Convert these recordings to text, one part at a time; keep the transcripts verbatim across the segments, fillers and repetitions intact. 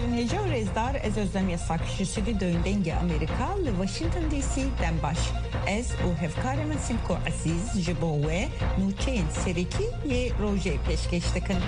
هێژە و ڕێزدار ez Özlem Sakişî doyun dengê Amerîka li Washington D C dem baş. Ez û hevkarê min Simko Ezîz ji bo we nûçeyên serîkî yê rojê pêşkêş dikin.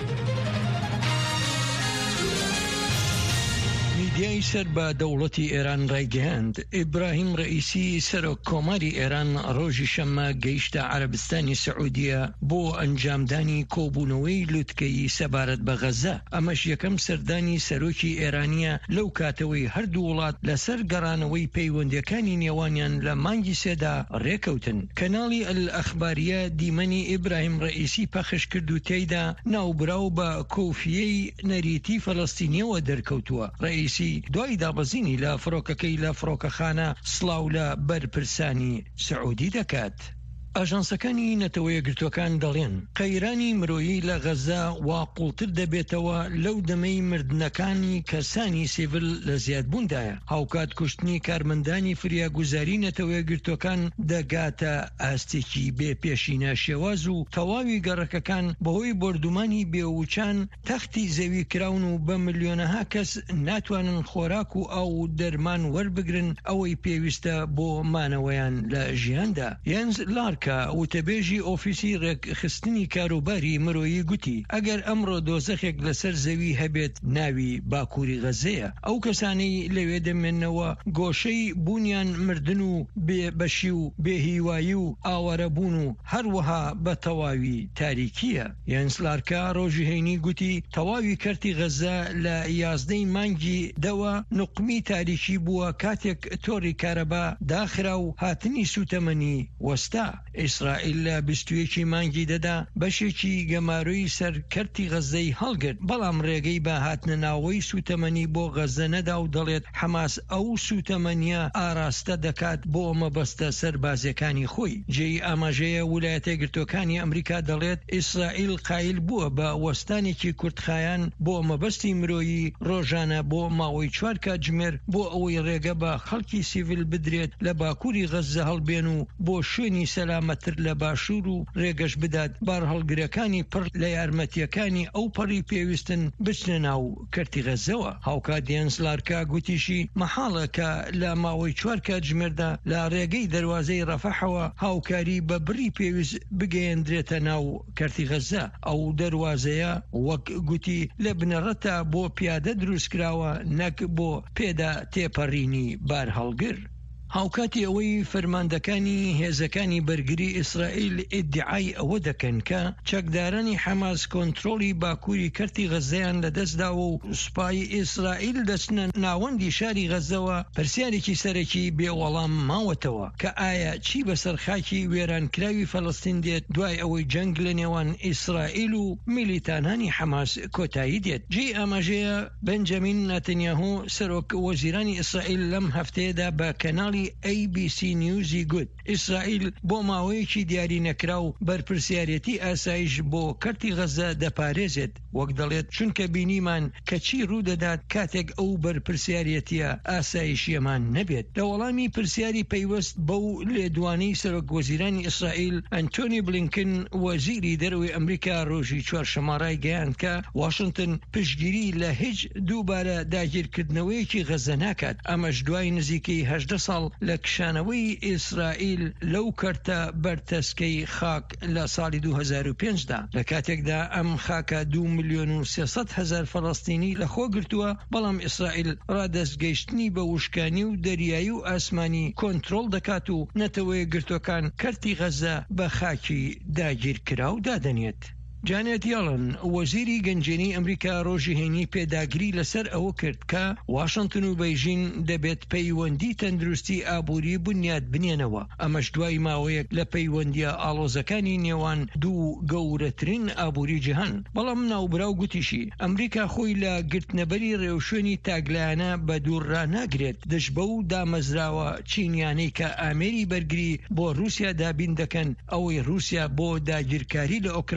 میدیای سەر بە دەوڵەتی ئێران ڕایگەیاند ئیبراهیم ڕئیسی سەرۆک کۆماری ئێران ڕۆژی شەممە گەیشتە عەرەبستانی سەعودیە بۆ ئەنجامدانی کۆبوونەوەی لوتکەی سەبارەت بە غەزە. ئەمەش یەکەم سەردانی سەرۆکی ئێرانیە لەو کاتەوەی هەردوو وڵات لەسەر گەڕانەوەی پەیوەندیەکانی نێوانیان لە مانگی سێدا ڕێکەوتن. کەناڵی ئەل-ئەخباریە دیمەنی ئیبراهیم ڕئیسی پەخش کرد و تێیدا ناوبراو بە کۆفیەی نەریتی فەڵەستینیەوە دەرکەوتووە. ڕئیسی دوای دابەزینی لە فڕۆکەکەی لە فڕۆکەخانە سڵاو لە بەرپرسانی سعودی دەکات. ئاژانسەکانی نەتەوە یەکگرتووەکان دەڵێن قەیرانی مرۆیی لە غەزە واقوڵتر دەبێتەوە لەو دەمەی مردنەکانی کەسانی سیڤل لە زیادبووندایە. هاوکات کوشتنی کارمەندانی فریاگوزاری نەتەوە یەکگرتووەکان دەگاتە ئاستێکی بێ پێشینە شێواز و تەواوی گەڕەکەکان بەهۆی بردومانی بێوچان تەختی زەوی کراون و بە ملیۆنەها کەس ناتوانن خۆراک و ئاو دەرمان وەربگرن ئەوەی پێویستە بۆ مانەوەیان لە ژیاندا. یەنز لارک کە وتەبێژی ئۆفیسی ڕێکخستنی کاروباری مرۆیی گوتی ئەگەر ئەمڕۆ دۆزەخێک لەسەر زەوی هەبێت ناوی باکووری غەزەیە. ئەو کەسانەی لەوێ دەمێنەوە گۆشەی بوونیان مردن و بێبەشی و بێهیوایی و ئاوارەبوون و هەروەها بە تەواوی تاریکیە. یەنسلارکە ڕۆژی هەینی گوتی تەواوی کەرتی غەزە لە یازدەی مانگی دەوە نقمی تاریکی بووە کاتێک تۆڕی کارەبا داخرا و هاتنی سوتەمەنی وەستا. ئیسرائیل لە بیستویەکی مانگی دەدا بەشێکی گەماروی سەر کەرتی غەزەی هەڵگرت، بەڵام ڕێگەی بە هاتنە ناوەی سوتەمەنی بۆ غەزە نەدا و دەڵێت حەماس ئەو سوتەمەنیە ئاراستە دەکات بۆ مەبەستە سەربازیەکانی خۆی. جێی ئاماژەیە ویلایەتە یەکگرتووەکانی ئەمریکا دەڵێت ئیسرائیل قایل بووە بە وەستانێکی کوردخایان بۆ مەبەستی مرۆیی ڕۆژانە بۆ ماوەی چوار کاتژمێر بۆ ئەوەی ڕێگە بە خەڵکی سیڤیل بدرێت لە باکووری غەزە هەڵبێن و بۆ شوێنی سەلامەتر لە باشوور و ڕێگەش بدات بار هەڵگرەکانی پڕ لە یارمەتیەکانی ئەو پەڕی پێویستن بچنە ناو کەرتی غەزەوە. هاوکات یەنسلارکە گوتیشی مەحاڵە کە لە ماوەی چوار کاتژمێردا لە ڕێگەی دەروازەی ڕەفەحەوە هاوکاری بە بڕی پێویست بگەیەندرێتە ناو کەرتی غەزە. ئەو دەروازەیە وەک گوتی لە بنەڕەتە بۆ پیادە دروستکراوە نەک بۆ پێدا تێپەڕینی بار هەڵگر. هاوکاتی ئەوەی فەرماندەکانی هێزەکانی بەرگری ئیسرائیل ئیدعای ئەوە دەکەن کە چەکدارانی حەماس کۆنتڕۆڵی باکووری کەرتی غەزەیان لەدەستداوە و سوپای ئیسرائیل دەچنە ناوەندی شاری غەزەوە، پرسیارێکی سەرەکی بێوەڵام ماوەتەوە کە ئایا چی بەسەر خاکی وێرانکراوی فەڵەستین دێت دوای ئەوەی جەنگ لە نێوان ئیسرائیل و میلیتانانی حەماس کۆتایی دێت. جێی ئاماژەیە بەنجەمین نەتەنیاهو سەرۆک وەزیرانی ئیسرائیل لەم هەفتەیەدا بە کەناڵی ئەی بی سی نیوزی گوت ئیسرائیل بۆ ماوەیەکی دیاری نەکرا و بەرپرسیارەتی ئاسایش بۆ کەرتی غەزە دەپارێزێت، وەک دەڵێت چونکە بینیمان کە چی ڕوودەدات کاتێک ئەو بەرپرسیارەتیە ئاسایشیەمان نەبێت. لە وەڵامی پرسیاری پەیوەست بەو لێدوانەی سەرۆک وەزیرانی ئیسرائیل ئەنتۆنی بلینکن وەزیری دەرەوەی ئەمریکا ڕۆژی چوارشەممە ڕایگەیاند کە واشنگتن پشتگیری لە هیچ دووبارە داگیرکردنەوەیەکی غەزە ناکات. ئەمەش دوای نزیکەی هەژدە ساڵ لە کشانەوەی ئیسرائیل لەو کەرتە بەرتەسکەی خاک لە ساڵی دوو هەزار و پێنجدا لە کاتێکدا ئەم خاکە دوو ملیۆن و سێسەد هەزار فەڵەستینی لەخۆ گرتووە، بەڵام ئیسرائیل ڕادەستگەیشتنی بە وشکانی و دەریایی و ئاسمانی کۆنتڕۆڵ دەکات و نەتەوە یەکگرتووەکان کەرتی غەزە بە خاکی داگیرکراو دادەنێت. جانێت یەڵن وەزیری گەنجێنی ئەمریکا ڕۆژی هێنی پێداگری لەسەر ئەوە کرد کە واشنگتن و بەیژین دەبێت پەیوەندی تەندروستی ئابووری بنیاد بنێنەوە. ئەمەش دوای ماوەیەک لە پەیوەندیە ئاڵۆزەکانی نێوان دوو گەورەترین ئابووری جیهان. بەڵام ناوبراو گوتیشی ئەمریکا خۆی لە گرتنەبەری ڕێوشوێنی تاگلایانە بە دوورڕا ناگرێت دەش بە و دامەزراوە چینیانەی کە ئامێری بەرگری بۆ رووسیا دابین دەکەن ئەوەی رووسیا بۆ داگیرکاری لە ئۆکراین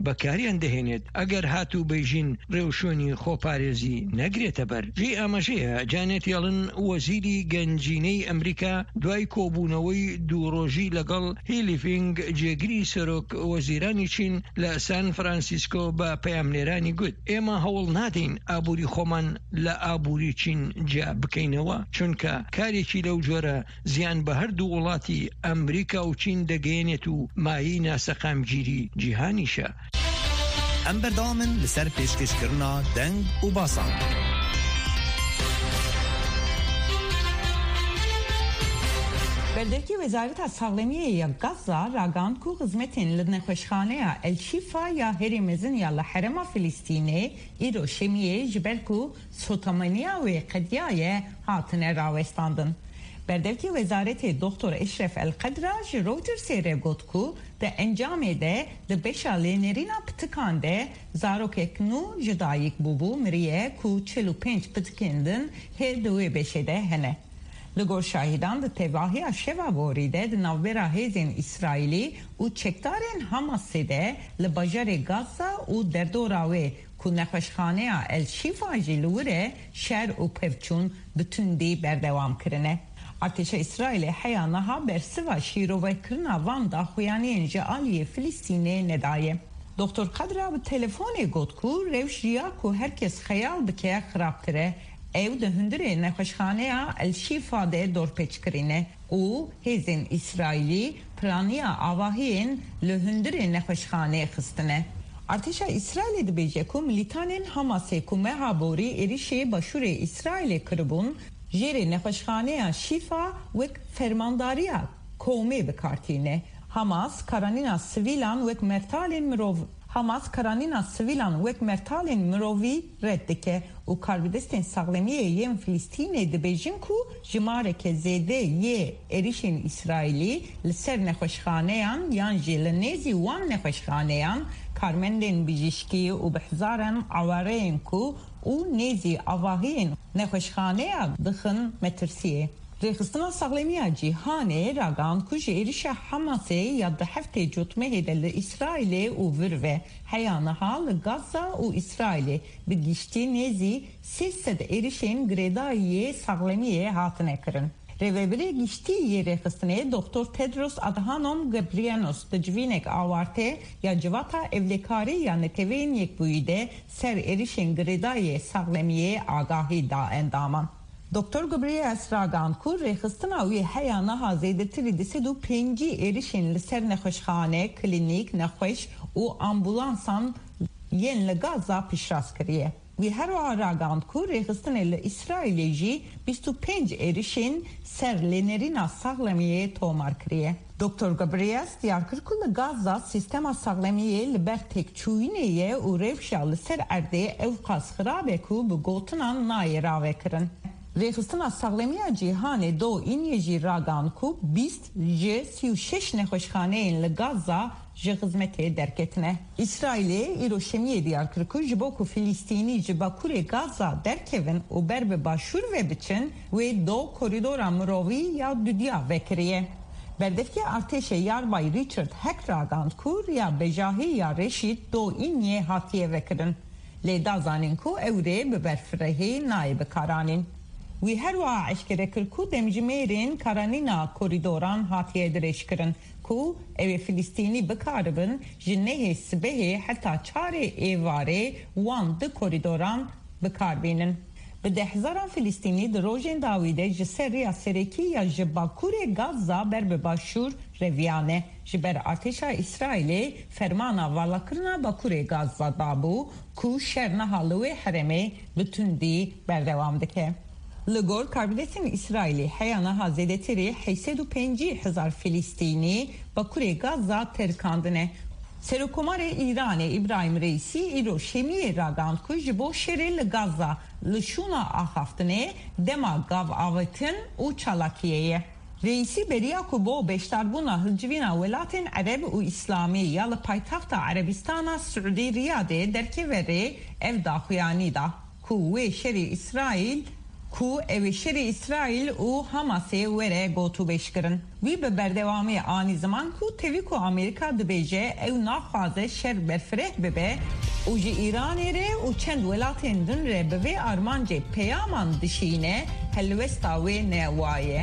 بەکاریان دەهێنێت ئەگەر هاتوو بەیژین ڕێوشۆنی خۆپارێزی نەگرێتە بەر. ژێ ئاماژەیە جانێت یەڵن وەزیری گەنجینەی ئەمریکا دوای کۆبوونەوەی دووڕۆژی لەگەڵ هیلیفینگ جێگری سەرۆک وەزیرانی چین لە سان فرانسیسکۆ بە پەیامنێرانی گوت ئێمە هەوڵ نادەین ئابووری خۆمان لە ئابووری چین جیا بکەینەوە چونکە کارێکی لەو جۆرە زیان بە هەردوو وڵاتی ئەمریکا و چین دەگەێنێت و مایی ناسەقامگیری جیهانیشە. ئەم بەردەوامن لەسەر پێشکەشکردنا دەنگ و باسان. بردکی وزارت ساغلمیه غزه راگاند کو خدمتین لنخوشخانه الشفا یا هرمزن یا لحرم فلسطینی ایرو شمیه جبرکو سوتامانیا و قدیای هاتن راوستاندن. بردکی وزارت دکتر اشرف القدراج روتر سیره گوت کو ده انجام ده ده بشالی نرینا پتکانده زاروک نو جدایک بوبو مریه کو چلو پنج پتکندن هر دوی بشه هنه. لگور شاهدان ده تواهی شوا بوریده ده نوبرا هزین اسرائیلی و چکتارین حماسی ده لباجر غزه و دردوراوی که نخوشخانه الشفا جلوره شهر و پفچون بتوندی بردوام کرنه. ارتش اسرائیل حیانها بر سوا شیرو و کرنا وان دا خویانی انجالی فلسطینی ندایه. دکتر قدرا به تلفون گوت کو روش ریا کو هرکس خیال بکه خرابتره او ده هندره نخوشخانه الشفا ده دور پیچ کرینه او هزین اسرائیلی پلانیا آواهین لهندره نخوشخانه خستنه. ارتش اسرائیل ده بیجه کو ملیتانین حماسه کو مهابوری اریشه باشور اسرائیل کربون جیره نخوشخانه شفا وک فرمانداریا کومی بکارتینه. حماس کارانینا سویلان وک مرتالین مروف Hamas karanina sivilan vek mertalin mirovi reddike u karvidestin saglemiye yem Filistine de bejin ku jimareke zede ye erişin İsraili lser nexweşxaneyan yan jelenezi wan nexweşxaneyan karmendin bijişki u bihzaran awareyn ku u nezi avahin nexweşxaneya dixin metirsiye. Rexistana saglemiya cihane ragan kuji erişa Hamas'e ya da hefte cutmehe de İsrail'e u virve hayanaha le Gaza u İsrail'e bir gişti nezi sessed erişen gredaye saglemiye hatine kırın. Revebire gişti ye rexistane Doktor Tedros Adhanom Ghebreyesus de cvinek avarte ya civata evlekari ya neteveyn yekbuyide ser erişen gredaye saglemiye agahi da endaman. Doktor Ghebreyesus raganku rexistina uye heyana hazedetiri disedu penci erişin li ser nexweşxane, klinik, nexweş u ambulansan yen li Gaza pişras kiriye. Wî her wa raganku rexistinê li İsraîlê jî bîst û pênc êrişên ser lênerîna saxlemiyê tomar kiriye. Doktor Ghebreyesus diyar kir ku li Gaza sistema saxlemiyê li ber têkçûyînê ye û rewşa li ser erdê ew qas xirabe ku bi gotinan nayê ravekirin. Rexistina saglemiya cîhanê do îniyê jî ragan ku bîst ji sî û şeş nexweşxaneyên li Gaza ji xizmetê derketine. İsraîlê îro şemiyê diyar kir ku ji bo ku Filîstînî ji bakurê Gaza derkevin û ber bi başûr ve biçin wê do korîdora mirovî ya dudiya vekiriye. Berdevkê artêşê Yarbay Richard Heck ragan ku ya bejahî ya reşîd do îniyê hatiye vekirin. Lê da zanin ku ew rê bi berfirehê nayê bikaranîn. Wî her wa eşkere kir ku demjimêrên karanîna korîdoran hatiye dirêjkirin ku ew ê Filîstînî bikaribin ji nehê sibehê heta çarê êvarê wan di korîdoran bikarbînin. Bi dehzaran Filîstînî di rojên dawî de ji ser rêya serekî ya ji bakurê Gaza ber bi başûr reviyane. Ji ber artêşa İsraîlê fermana valakirina bakurê Gaza dabû ku şer niha li wê herêmê bi tundî berdewam dike. Li gor karbiletin İsraîlê heyana hazedetiri heyset û pêncî hezar Filîstînî bakurê Gaza terkandine. Serokkomarê Îranê İbrahim Reîsî îro şemiyê ragand ku ji bo şerê li Gaza li şûna axaftinê dema gav avitin û çalakiyê. Reîsî beriya ku bo beşdarbûna hilcivîna welatên Ereb û İslamî ya li paytaxta Erebistana Suudî Riyadê derkeve rê ev daxuyanî da ku wê şerê İsraîl کو اوشری اسرائیل و حماسی وره گوتو بشکرن وی به بردوامی آنی زمان کو توی کو امریکا دبیجه او نخوازه شر برفره ببه او جی ایران ره و چند ولاتین دن ره بوی آرمانجه پیامان دشینه هلوستاوی نوایه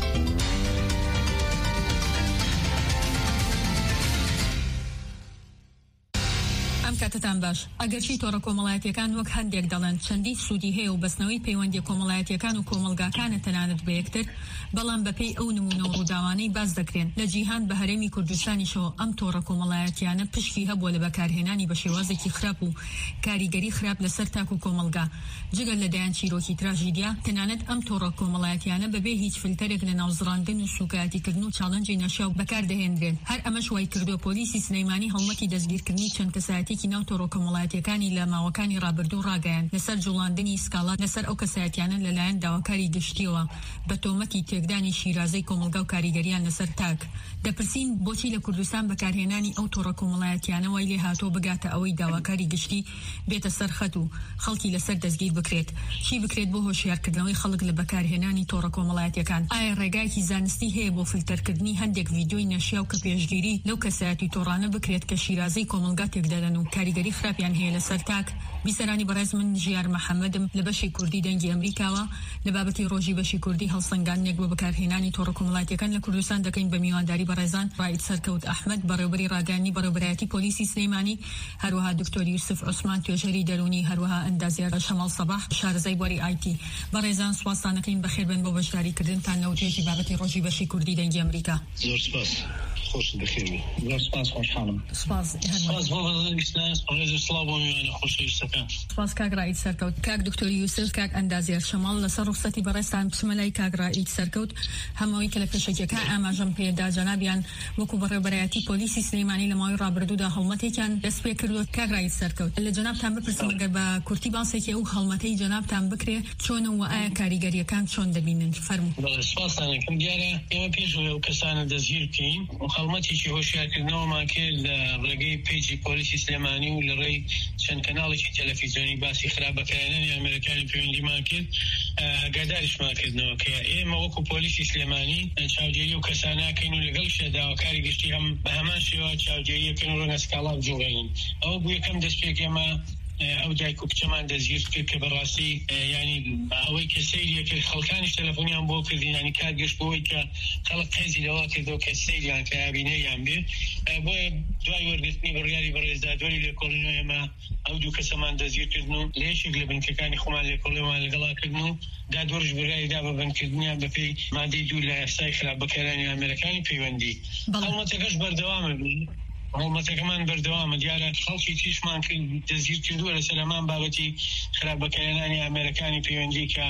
کاتتان باش ئەگەرچی تۆڕە کۆمەڵایەتیەکان وەک هەندێک دەڵێن چەندی سوودی هەیە و بەستنەوەی پەیوەندی کۆمەڵایەتیەکان و کۆمەلگاکانە تەنانەت بە یەکتر بەڵام بەپێی ئەو نمونە و ڕووداوانەی باز دەکرێن لە جیهان بە هەرێمی کوردستانیشەوە ئەم تۆڕە کۆمەڵایەتیانە پشکی هەبووە لە بەکارهێنانی بە شێوازێکی خراپ و کاریگەری خراپ لەسەر تاک و کۆمەلگا جگەل لەدایان چیرۆکی تراژیدیا تەنانەت ئەم تۆڕە کۆمەڵایەتیانە بەبێ هیچ فلتەرێک لە ناوزڕاندن و سوکایەتیکردن و چاڵەنجی نەشیاو بەکاردەهێنرێن هەر ئەمەش وای کردووە پۆلیسی سلەیمانی هەڵمەتی دەستگیرکردنی چەند کەسایەتێکی ناو تۆڕە کۆمەڵایەتیەکانی لە ماوەکانی ڕابردوو ڕاگەیان لەسەر جوڵاندنی سکاڵات لەسەر ئەو کەسایەتیانە لەلایەن داواکاری گشتیەوە بە تۆمەتی تێکدانی شیرازەی کۆمەلگا و کاریگەریان لەسەر تاک دەپرسین بۆچی لە کوردستان بەکارهێنانی ئەو تۆڕە کۆمەڵایەتیانە وای لێ هاتۆ بگاتە ئەوەی داواکاری گشتی بێتە سەرخەت و خەڵکی لەسەر دەستگیر بکرێت چی بکرێت بۆ هۆشیارکردنەوەی خەڵک لە بەکارهێنانی تۆڕە کۆمەڵایەتیەکان ئایا ڕێگایەکی زانستی هەیە بۆ فلتەرکردنی هەندێک ڤیدیۆی نەشیا و کە پێشگیری لەو کەسایەتی تۆڕانە بکرێت کە شیرازەی کۆمەلگا تێکدەدەن و کاریگەری خراپیان هەیە لەسەر تاک بیسەرانی بەڕێز من ژیار محەممەدم لە بەشی کوردی دەنگی ئەمریکاوە لە بابەتی ڕۆژی بەشی کوردی هەڵسەنگاندنێک بۆ بەکارهێنانی تۆڕە کۆمەڵایەتیەکان لە کوردستان دەکەین بە میوانداری بەڕێزان ڕائید سەرکەوت ئەحمەد بەڕێوەبەری ڕاگەیاندنی بەڕێوەبەرایەتی پۆلیسی سلەیمانی هەروەها دکتۆر یوسف عوسمان توێژەری دەرونی هەروەها ئەندازیار شەماڵ سەباح شارەزای بۆری ئایتی بەڕێزان سوپاسانەکەین بەخێر بن بۆ بەشداریکردنتان لەو توێژی بابەتی ڕۆژی بەشی کوردی دەنگی ئەمریکا زۆر سپاس خۆش بخێر زۆر سپاس خۆشحاڵم سپاس سپاس بۆ بەزەنگستان ڕێز سڵاو بۆ میوانە خۆشەویستەکان سپاس کاک ڕائید سەرکەوت کاک دکتۆر یوسف کاک ئەندازیار شەماڵ لەسەر ڕوخسەتی بەڕێستان بچمە لای کاک ڕائید سەرکەوت هەمەوەی کە لە پێشەکێکە ئاماژەم پێدا جەنابیان وەکو بەڕێوەبەرایەتی پۆلیسی سلەیمانی لە ماوەی ڕابردوودا هەڵمەتێکیان دەست پێ کردووە کاک ڕائید سەرکەوت لە جەنابتان بپرسم ئەگەر بە کورتی باسێکی ئەو هەڵمەتەی جەنابتان بکرێ چۆن و ئایا کاریگەریەکان چۆن دەبینن فەرموو سپاسانەکەم دیارە ئێمە پێشەوە ئەو کەسانە دەستگیر بکەین و هەڵمەتێکی هۆشیارکردنەوەمان کرد لە ڕێگەی پیجی پۆلیسی سلێمانی و لە ڕێی چەند کەناڵێکی تەلەڤیزیۆنی باسی خراپبەکارهێنانی ئەمریکانی پەیوەندیمان کرد ئاگاداریشمان کردنەوە کە ئێمە وەکو پۆلیسی سلێمانی چاودێری و کەساناکەین و لەگەڵشە داواکاری گشتی هەم بە هەمان شێوە چاودێریەکەن و ڕەنگە سکاڵات بجوڵێنین ئەوە بوو یەکەم دەستپێک ئێمە ئەو دایک و کچەمان دەستگیر کرد کە بەڕاستی ینی ئەوەی کە سەیریە کرد خەڵکانیش تەلەفۆنیان بۆ کردین ینی کارگەشت بۆەوەی کە خەڵک قەیزی لەوا کردەوە کە سەیریان کە یابینەیان بێ بۆیە دوای وەرگرتنی بڕیاری بەڕێزدادوەری لێکۆڵینەوە ئێمە ئەو دوو کەسەمان دەستگیرکردن و لێشێک لە بنکەکانی خۆمان لێکۆڵێمان لەگەڵاکردن و دادوەرش بڕیاری دا بە بنکردنیان بەپێی مادەی دوو لە یاسای خراپبەکارانی ئەمریکانی پەیوەندی هەڵمەتەکەش بەردەوامە بوو هەڵمەتەکەمان بەردەوامە دیارە خەڵکی تیشمان کرد دەستگیر کردووە لەسەر هەمان بابەتی خراپبەکارهێنانی ئەمریکانی پەیوەندی کە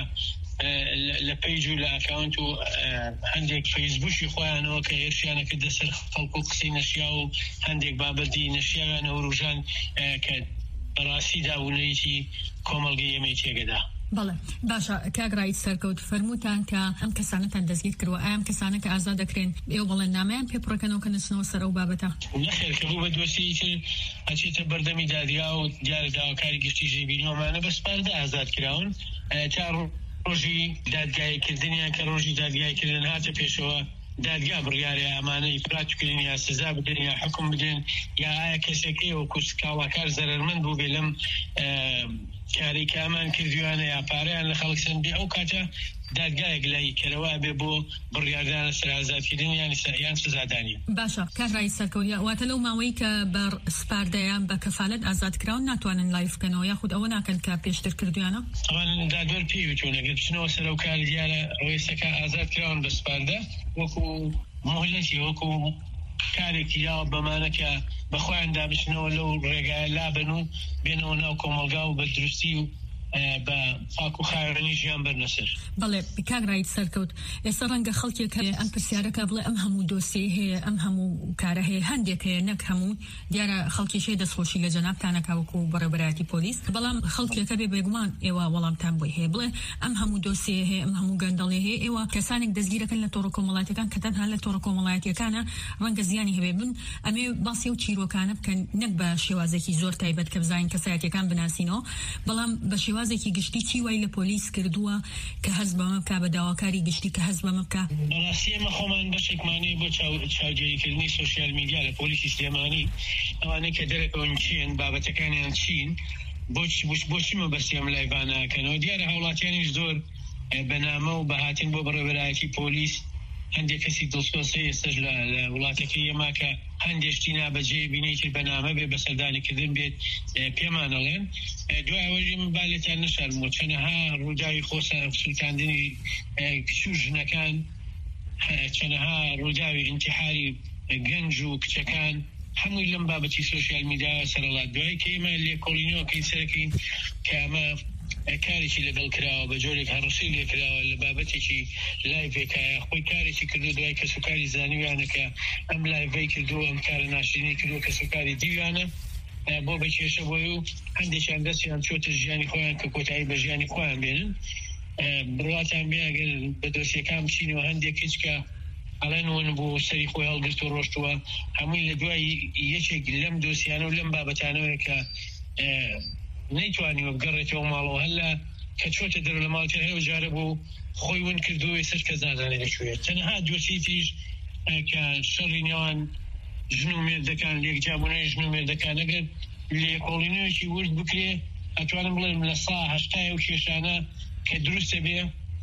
لە پیج و لە ئەکاونت و هەندێک فەیسبووکی خۆیانەوە کە هێرشیانە کردە سەر خەڵک و قسەی نەشیا و هەندێک بابەتی نەشیاویانەوە ڕوژان کە بەڕاستی دابوونەیەکی کۆمەڵگەی ئێمەی تێگەدا. بەڵێ باشە کاک ڕائید سەرکەوت فەرمووتان کە ئەم کەسانەتان دەستگیر کردووە ئەم کەسانە کە ئازاد دەکرێن ئێوە بەڵێن نامەیان پێ پڕەکەنەوە کە نچنەوە سەر ئەو بابەتە نەخێر کە بوو بە دۆسیی تر ئەچێتە بەردەمی دادیا و دیارە داواکاری گشتی ژێبینەوەمانە بە سپاردا ئازاد کراون تا ڕۆژی دادگایکردنیان کە ڕۆژی دادگایکردن هاتە پێشەوە دادگا بڕیارە ئەمانە ئیفراتکردن یا سزا بدەن یا حکم بدەن یا ئایا کەسێکی وەکو سکاڵاکار زەرمەند بوو بێ لەم کاری کە ئەمان کردویانە یا پارەیان لە خەڵک سند بێ ئەو کاتە دادگایەک لای کەرەوە بێ بۆ بڕیاردانە سەر ئازادکردن یان سزادانی. باشە کاک ڕائید سەرکەوت واتە لەو ماوەی کە بە سپاردەیان بە کەفالەت ئازادکراون ناتوانن لای بکەنەوە یاخود ئەوە ناکەن کە پێشتر کردویانە ئەوان دادوەر پێی بچوون ئەگەر بچنەوە سەر ئەو کار دیارە ڕێسەکە ئازادکراون بە سپاردە وەکو مهلەتی وەکو کارێکی یا بەمانە کە بەخۆیان دابچنەوە لەو ڕێگایە لابن و بێنەوە ناو کۆمەلگا و بە دروستی و بە فاک و خاوێنی ژیان بەرنەسەر. بەڵێ کاک ڕائید سەرکەوت ئێستا ڕەنگە خەڵکێک هەیە ئەم پرسیارەکە بڵێ ئەم هەموو دۆسیە هەیە ئەم هەموو کارە هەیە هەندێک هەیە نەک هەموو دیارە خەڵکیشەیە دەستخۆشی لە جەنابتانەکە وەکو بەڕێوەبەرایەتی پۆلیس بەڵام خەڵکێکە بێ بێگومان ئێوە وەڵامتان بۆی هەیە بڵێ ئەم هەموو دۆسیە هەیە ئەم هەموو گەندەڵێ هەیە ئێوە کەسانێک دەستگیرەکەن لە تۆڕە کۆمەڵایەتیەکان کە تەنها لە تۆڕە کۆمەڵایەتیەکانە ڕەنگە زیانی هەبێ بن ئەمێ باسی و چیرۆکانە بکەن نەک بە شێوازێکی زۆر تایبەت کە بزانین کەسایەتیەکان بناسینەوە بەڵام بە شێوازی شێوازێکی گشتی چی وای لە پۆلیس کردووە کە هەست بەمە بکا بە داواکاری گشتی کە هەست بەمە بکا؟ بەڕاستی ئێمە خۆمان بەشێکمانەی بۆ چاودێریکردنی سۆشیال میدیا لە پۆلیسی سلێمانی ئەوانەی کە دەرەکەون چین بابەتەکانیان چین بۆچی مەبەستیان لایڤانەکەنەوە دیارە هاوڵاتیانیش زۆر بەنامە و بەهاتین بۆ بەڕێوەبەرایەتی پۆلیس هەندێک کەسی دڵسۆزی ئێستاش لە وڵاتەکەی ئێمە کە هەندێشتی نابەجێ بینێکی بەنامە بێ بەسەردانیکردن بێت پێمانەڵێن دوای ئەوەی من بالێتان نەشارمەوە چەنەها ڕووداوی خۆسە سووتاندنی کچ و ژنەکان چەنەها ڕووداوی ئینتیحاری گەنج و کچەکان هەمووی لەم بابەتی سۆشیال میدیا سەرەڵات دوای کە ئێمە لێکۆڵینەوەکەی سەرەکەین کە ئەمە کارێکی لەگەڵ کراوە بە جۆرێک هەڕەشەی لێ کراوە لە بابەتێکی لایڤێکایە خۆی کارێکی کردو دوای کە سوکاری زانیویانەکە ئەم لایڤەی کردو ئەم کارە ناشرینی کردو کە سوکاری دیویانە بۆ بە کێشە بۆی و هەندێکیان دەستیان چۆتە ژیانی خۆیان کە کۆتایی بە ژیانی خۆیان بێنن بڕاتان بێ ئەگەر بە دۆسیەکان بچینەوە هەندێک هیچ کە ئەڵێن ون بۆ سەری خۆی هەڵگرت و ڕۆشتووە هەمووی لە دوای یەکێک لەم دۆسیانە و لەم بابەتانەوەی کە نەیتوانی وەبگەڕێتەوە ماڵەوە هەلا کە چۆتە دەرە لە ماڵتە هەیە و جارە بۆ خۆی ون کردووە سەر کە زانانێ دەکوێت تەنها دۆسی تریش کە شەڕی نێوان ژن و مێردەکان لێکجابوونەوەی ژن و مێردەکان ئەگەر لێکۆڵینەوەیەکی ورد بکرێ ئەتوانم بڵێم لە سا هەشتای و کێشانە کە دروستە بێ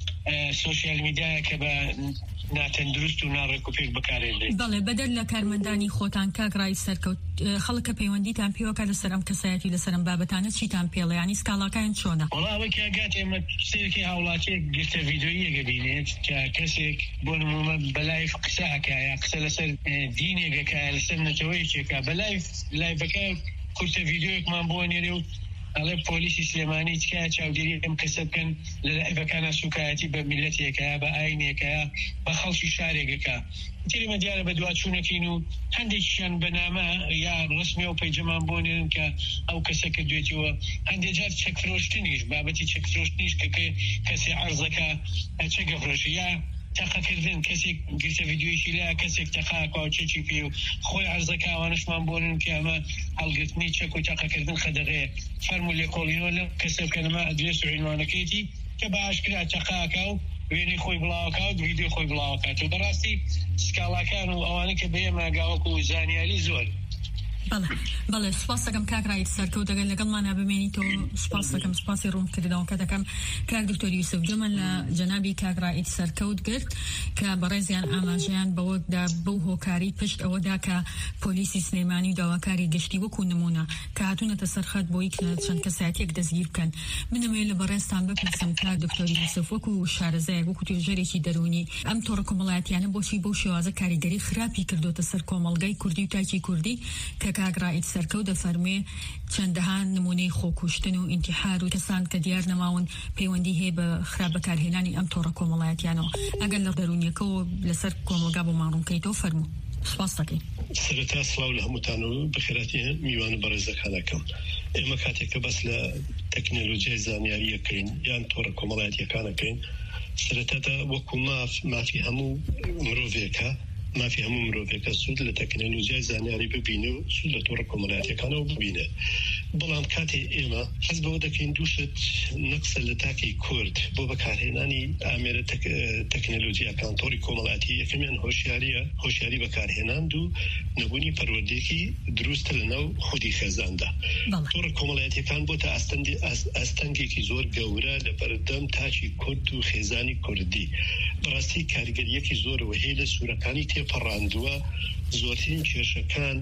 سۆشیال میدیایە کە بە ناتەندروست و ناڕێک و پێک بەکارێنێت. بەڵێ بەدەر لە کارمەندانی خۆتان کاگڕای سەرکەوت خەڵکە پەیوەندیتان پێوەکە لەسەر ئەم کەسایەتی لەسەر ئەم بابەتانە چیتان پێڵێ ینی سکاڵاکان چۆنە؟ وەڵا ئەوەی کە ئەگات ئێمە سێرەکی هاوڵاتیەک گرتە ڤیدیۆیەکە بینێت کە کەسێک بۆ نمونە بە لایڤ قسە ئەکا یا قسە لەسەر دینێکەکە لەسەر نەتەوەیەکێکە بە لایڤ لایڤەکە کورتە ڤیدیۆیەکمان بۆ نێرێ و ئەڵێ پۆلیسی سلێمانی تکایە چاودێری ئەم کەسە بکەن لە لایڤەکانە سوکایەتی بە میلەتێکەیە بە ئاینێکەیە بە خەڵکی شارێکەکە تریمە دیارە بە دوواچوونەکەین و هەندێکیان بەنامە یا ڕسمی و پەیجەمان بۆ نێرن کە ئەو کەسە کردوێتیوە هەندێک جار چەکفرۆشتنیش بابەتی چەکفرۆشتنیش کە کەسی عەرزەکە چەکەفرۆشی یا تەقەکردن کەسێک گرتە ڤیدیۆیەکی لایە کەسێک تەقاکە و چەکی پێ و خۆی عەرزەکە ئەوانشمان بۆنن کە ئەمە هەڵگرتنی چەک و تەقەکردن خەدەغەیە فەرمو لێکۆڵینەوە لەم کەسە بکەنەمە ئەدرێس و عنوانەکەیەتی کە بە ئاشکرا تەقاکە و وێنەی خۆی بڵاوکە و ڤیدیۆ خۆی بڵاوکات و بەڕاستی سکاڵاکان و ئەوانە کە بەیەمە گاوەکو و زانیاری زۆر. بەڵێ بەڵێ سوپاس دەکەم کاگڕای سەرکەوت دەگەن لەگەڵمانە بمێنیتەوە سوپاس دەکەم سوپاسی ڕوون کردنەوە کە دەکەم کاک دکتۆر یوسف گوێمان لە جەنابی کاگڕای سەرکەوت گرت کە بەڕێزیان ئاماژەیان بەوەدا بەو هۆکاری پشت ئەوەدا کە پۆلیسی سلێمانی و داواکاری گشتی وەکو نمونە کە هاتوونەتە سەرخەت بۆی چەند کەسایەتێک دەستگیر بکەن منەمەوێت لە بەڕێزتان بپرسم کاک دکتۆر یوسف وەکو شارەزایەک وەکو توێژەرێکی دەرونی ئەم تۆڕە کۆمەڵایەتیانە بۆچی بەو شێوازە کاریگەری خراپی کردوتە سەر کۆمەڵگەی کوردی و تاکی کوردی کە کاگڕای سەرکەوت دەفەرمێ چەندەها نمونەی خۆکوشتن و ئینتیحار و کەسان کە دیار نەماون پەیوەندی هەیە بە خراپ بەکارهێنانی ئەم تۆڕە کۆمەڵایەتیانەوە ئەگەر لە دەرونیەکەوە لەسەر کۆمەلگا بۆ ماڕوونکەیتەوە فەرموو. سپاس دەکەین. سەرەتا سڵاو لە هەمووتان و بەخێراتی میوانە بەڕێزەکانەکەم. ئێمە کاتێککە بەس لە تەکنۆلۆژیای زانیاریەکەین یان تۆڕە کۆمەڵایەتیەکانەکەین سەرەتادا وەکو ماف مافی هەموو مرۆڤێکە مافی هەموو مرۆڤێکە سوود لە تەکنۆلۆژیای زانیاری ببینێ و سوود لە تۆڕە کۆمەڵایەتیەکانەوە ببینێ. بەڵام کاتێ ئێمە حەز بەوە دەکەین دووشت نەقسە لە تاکی کورد بۆ بەکارهێنانی ئامێرە تەکنۆلۆژیەکان تۆڕی کۆمەڵایەتی یەکەمیان هۆشیاریە هۆشیاری بەکارهێناند و نەبوونی پەروەردەیەکی دروستە لەناو خودی خێزاندا. تۆڕە کۆمەڵایەتیەکان بۆتە ئەستەنگێکی زۆر گەورە لە بەردەم تاکی کورد و خێزانی کوردی. بەڕاستی کاریگەریەکی زۆرەوە هەیە لە سوورەکانی تێپەڕاندووە زۆرترین کێشەکان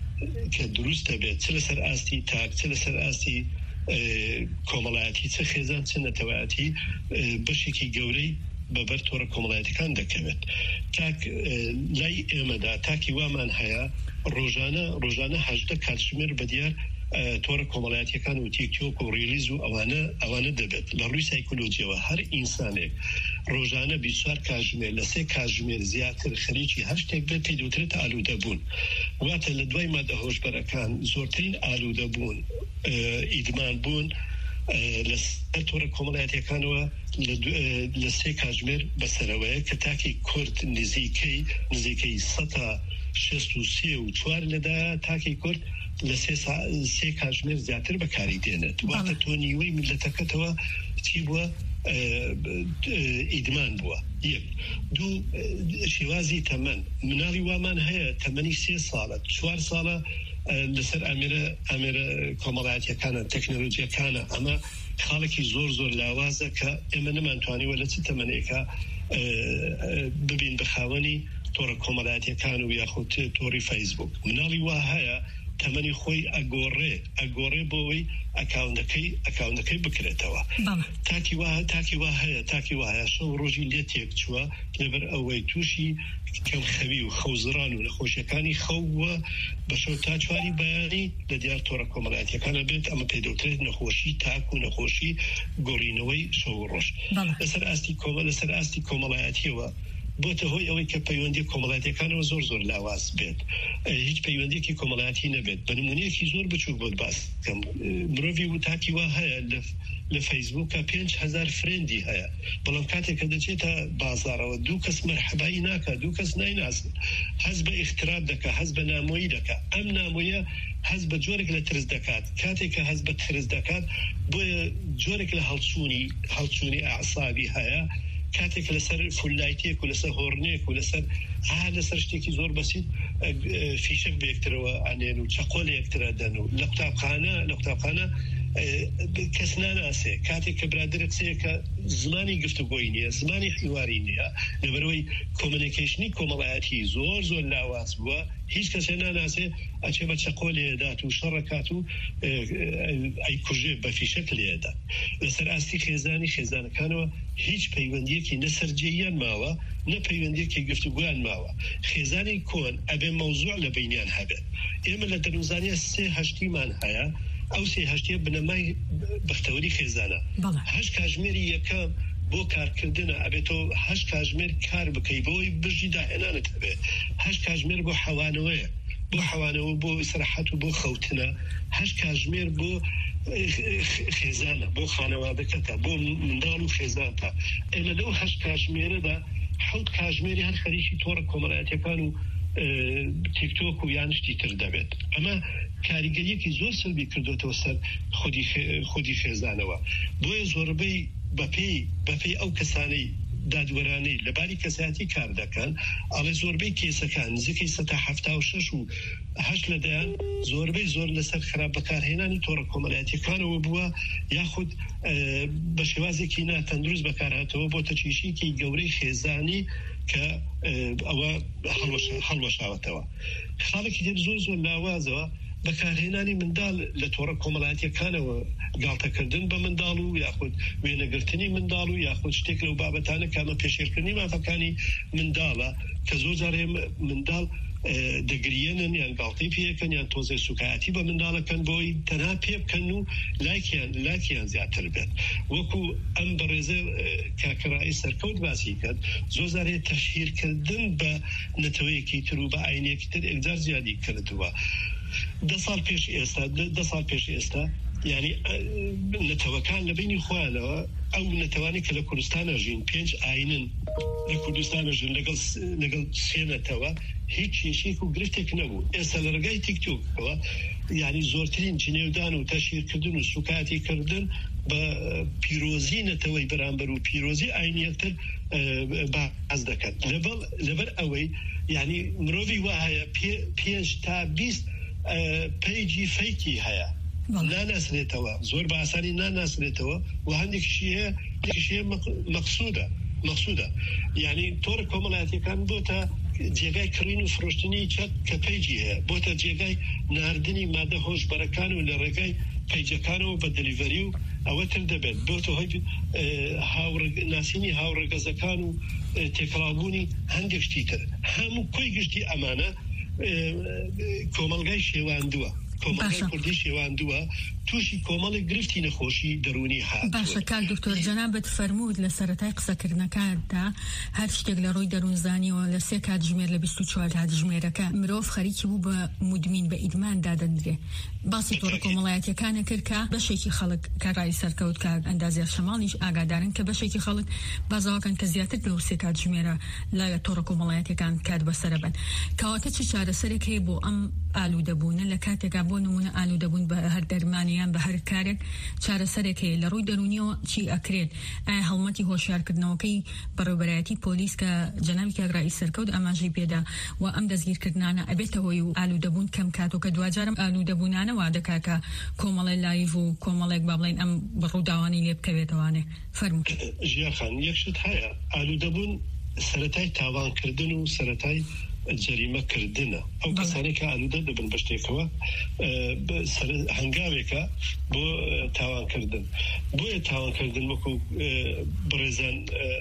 کە دروستە بێت چ لەسەر ئاستی تاک چ لەسەر ئاستی کۆمەڵایەتی چه خێزان چ نەتەوایەتی بەشێکی گەورەی بەبەر تۆڕە کۆمەڵایەتیەکان دەکەوێت. تاک لای ئێمەدا تاکی وامان هەیە ڕۆژانە ڕۆژانە هەژدە کاتژمێر بەدیار تۆڕە کۆمەڵایەتیەکان و تیکتۆک و ڕیلیز و ئەوانە ئەوانە دەبێت لە ڕووی سایکۆلۆجیەوە هەر ئینسانێک ڕۆژانە بیست و چوار کاتژمێر لە سێ کاتژمێر زیاتر خەریکی هەر شتێک بێت پێی دەوترێت ئالوودەبوون. واتە لە دوای مادە هۆشبەرەکان زۆرترین ئالوودەبوون ئیدمان بوون لەسەر تۆڕە کۆمەڵایەتیەکانەوە لە سێ کاتژمێر بەسەرەوەیە کە تاکی کورد نزیکەی نزیکەی سەد شەست و سێ و چوار لەدا تاکی کورد لە سێ کاتژمێر زیاتر بەکاری دێنێت واتە تۆ نیوەی میلەتەکەتەوە چی بووە ئیدمان بووە. یەک دوو شێوازی تەمەن مناڵی وامان هەیە تەمەنی سێ ساڵە چوار ساڵە لەسەر ئامێرە ئامێرە کۆمەڵایەتیەکانە تەکنۆلۆژیەکانە ئەمە خاڵێکی زۆر زۆر لاوازە کە ئێمە نەمانتوانیوە لە چ تەمەنێکە ببین بەخاوەنی تۆڕە کۆمەڵایەتیەکان و یاخود تۆڕی فەیسبوک. مناڵی وا هەیە تەمەنی خۆی ئەگۆڕێ ئەگۆڕێ بۆەوەی ئەکاونتەکەی ئەکاونتەکەی بکرێتەوە. تاکی وا تاکی وا هەیە تاکی وایە شەو ڕۆژی لێ تێک چووە لەبەر ئەوەی تووشی کەم خەوی و خەوزران و نەخۆشیەکانی خەووە بە شەو تا چواری بەیانی لە دیار تۆڕە کۆمەڵایەتیەکانە بێت. ئەمە پێدەوترێت نەخۆشی تاک و نەخۆشی گۆڕینەوەی شەو ڕۆژ لەسەر ئاستی کۆمە لەسەر ئاستی کۆمەڵایەتیەوە بۆتە هۆی ئەوەی کە پەیوەندی کۆمەڵایەتیەکانەوە زۆر زۆر لاواز بێت هیچ پەیوەندیەکی کۆمەڵایەتی نەبێت. بە نمونەیەکی زۆر بچووک بۆت باس بکەم مرۆڤی وتاکی وا هەیە لە فەیسبووکە پێنج هەزار فرێندی هەیە بەڵام کاتێک کە دەچێتە بازارەوە دوو کەس مەرحەبایی ناکات دوو کەس نایناسن هەز بە ئیختراپ دەکات هەز بە نامۆیی دەکات ئەم نامۆیە هەز بە جۆرێک لە ترس دەکات کاتێک کە هەز بە ترس دەکات بۆیە جۆرێک لە هەڵچوونی هەڵچوونی ئەعسابی هەیە کاتێک لەسەر فولایتێک و لەسەر هۆڕنێک و لەسەر ها لەسەر شتێکی زۆر بەسیت فیشک بە یەکترەوە ئەنێن و چەقۆ لە یەکترە دەن و لە قوتابخانە لە قوتابخانە کەس ناناسێ کاتێک کە برادرت سەیە کە زمانی گفتوگۆی نییە زمانی حیواری نییە لەبەرەوەی کۆمونیکیشنی کۆمەڵایەتی زۆر زۆر لاواز بووە هیچ کەسێ ناناسێ ئەچێ بە چەقۆ لێدات و شەڕەکات و ئەی کوژێ بە فیشک لێدا. لەسەر ئاستی خێزانی خێزانەکانەوە هیچ پەیوەندیەکی نەسەرجێیان ماوە نە پەیوەندیەکی گفتوگویان ماوە. خێزانی کۆن ئەبێ مەوزوع لە بینیان هەبێت. ئێمە لە دەروزانیە سێ هەشتیمان هەیە ئەو سێ هەشتیە بنەمای بەختەوەری خێزانە هەشت کاتژمێری یەکەم بۆ کارکردنە ئەبێتەوە هەشت کاتژمێر کار بکەی بۆی بژی داهێنانت هەبێ هەشت کاتژمێر بۆ حەوانەوەیە بۆ حەوانەوە بۆ ئیسراحەت و بۆ خەوتنە هەشت کاتژمێر بۆ خێزانە بۆ خانەوادەکەتە بۆ منداڵ و خێزانتە. ئێمە لەو هەشت کاتژمێرەدا حەوت کاتژمێری هەر خەریکی تۆڕە کۆمەڵایەتیەکان و تیکتۆک و یان شتی تر دەبێت. ئەمە کاریگەریەکی زۆر سەربی کردوێتەوە سەر خودی خێزانەوە بۆیە زۆربەی بەپێی بەپێی ئەو کەسانەی دادوەرانەی لەباری کەسایەتی کار دەکەن ئەڵێ زۆربەی کێسەکان نزیکەی سەد تا هەفتا و شەش و هەشت لەدایان زۆربەی زۆر لەسەر خراپ بەکارهێنانی تۆڕە کۆمەڵایەتیەکانەوە بووە یاخود بە شێوازێکی ناتەندروست بەکارهاتەوە بۆ تەچیشیکی گەورەی خێزانی کە ئەوە هەڵوەشاوەتەوە. خاڵێکی تر زۆر زۆر لاوازەوە بەکارهێنانی منداڵ لە تۆڕە کۆمەڵایەتیەکانەوە گاڵتەکردن بە منداڵ و یاخود وێنەگرتنی منداڵ و یاخود شتێک لەو بابەتانە کامە پێشێرکردنی مافەکانی منداڵە کە زۆر جارێ منداڵ دەگریێنن یان گاڵتەی پێەکەن یان تۆزێ سوکایەتی بە منداڵەکەن بۆی تەنها پێ بکەن و لایکیان لاکیان زیاتر بێت. وەکو ئەم بەڕێزە کاکەڕایی سەرکەوت باسی کرد زۆر جارێ تەشهیرکردن بە نەتەوەیەکی تر و بە ئاینێکی تر ئێکجار زیادی کردووە. دە ساڵ پێش ئێستا دە ساڵ پێش ئێستا یعنی نەتەوەکان لە بینی خۆیانەوە ئەو نەتەوانی کە لە کوردستانە ژین پێنج ئاینن لە کوردستانە ژین لەگەڵ لەگەڵ سێنەتەوە هیچ کێشێک و گرفتێک نەبوو. ئێستا لە ڕێگای تیکتۆکەوە یعنی زۆرترین جنێودان و تەشهیرکردن و سوکاتی کردن بە پیرۆزی نەتەوەی بەرامبەر و پیرۆزی ئاینیەکتر باز دەکەن لەبەر ئەوەی یعنی مرۆڤی وا هەیە پێنج تا بیست پیجی فەیکی هەیە ناناسرێتەوە زۆر بە ئاسانی ناناسرێتەوە و هەندێکیشی هەیە هەیە مەقسوودە مەقسوودە یعنی تۆڕە کۆمەڵایەتیەکان بۆتە جێگای کڕین و فرۆشتنی چەت کە پیجی هەیە بۆتە جێگای ناردنی مادە هۆشبەرەکان و لە ڕێگای پیجەکانەوە بە دلیڤەری و ئەوە تر دەبێت بۆتە هۆی ناسینی هاوڕێگەزەکان و تێکەڵاوبوونی هەندێک شتی تر هەموو کۆی گشتی ئەمانە کۆمەلگای شێواندووە کۆمەلگای کوردی شێواندووە تووشی کۆمەڵی گرفتی نەخۆشی دەرونی هات. باشە کاک دکتۆر جەنابەت فەرموود لە سەرەتای قسەکردنەکاندا هەر شتێک لە ڕووی دەروونزانیەوە لە سێ کاتژمێر لە بیست و چوار کاتژمێرەکە مرۆڤ خەریکی بوو بە مودمین بە ئیدمان دادەندرێ. باسی تۆڕە کۆمەڵایەتیەکانە کرد کە بەشێکی خەڵک کە ڕای سەرکەوت کە ئەندازیار شەماڵیش ئاگادارن کە بەشێکی خەڵک بازاوەکەن کە زیاتر لەو سێ کاتژمێرە لە تۆڕە کۆمەڵایەتیەکان کات بەسەرە بن. کەواتە چ چارەسەرێک هەیە بۆ ئەم ئالوودەبوونە لە کاتێکا بۆ نمونە ئالوودەبوون بە هەر دەرمانیان بە هەر کارێک چارەسەرێک هەیە لە ڕووی دەرونیەوە چی ئەکرێت؟ ئایا هەڵمەتی هۆشیارکردنەوەکەی بەڕێوەبەرایەتی پۆلیس کە جەنابی کاگڕایی سەرکەوت ئاماژەی پێدا و ئەم دەستگیرکردنانە ئەبێتەوەی و ئالوودەبوون کەم کاتۆ کە دوجارم ئالوودەبوونانە وا دەکا کە کۆمەڵی لایڤ و کۆمەڵێک با بڵێن ئەم بەڕووداوانی لێ بکەوێتەوانێ. فەرموو. ژیاخان یەکشت هەیە ئالوودەبوون سەرەتای تاوانکردن و سەرەتای جەریمەکردنە. ئەو کەسانی کە ئالوودە دەبن بە شتێکەوە هەنگاوێکە بۆ تاوانکردن. بۆیە تاوانکردن وەکو بڕێزان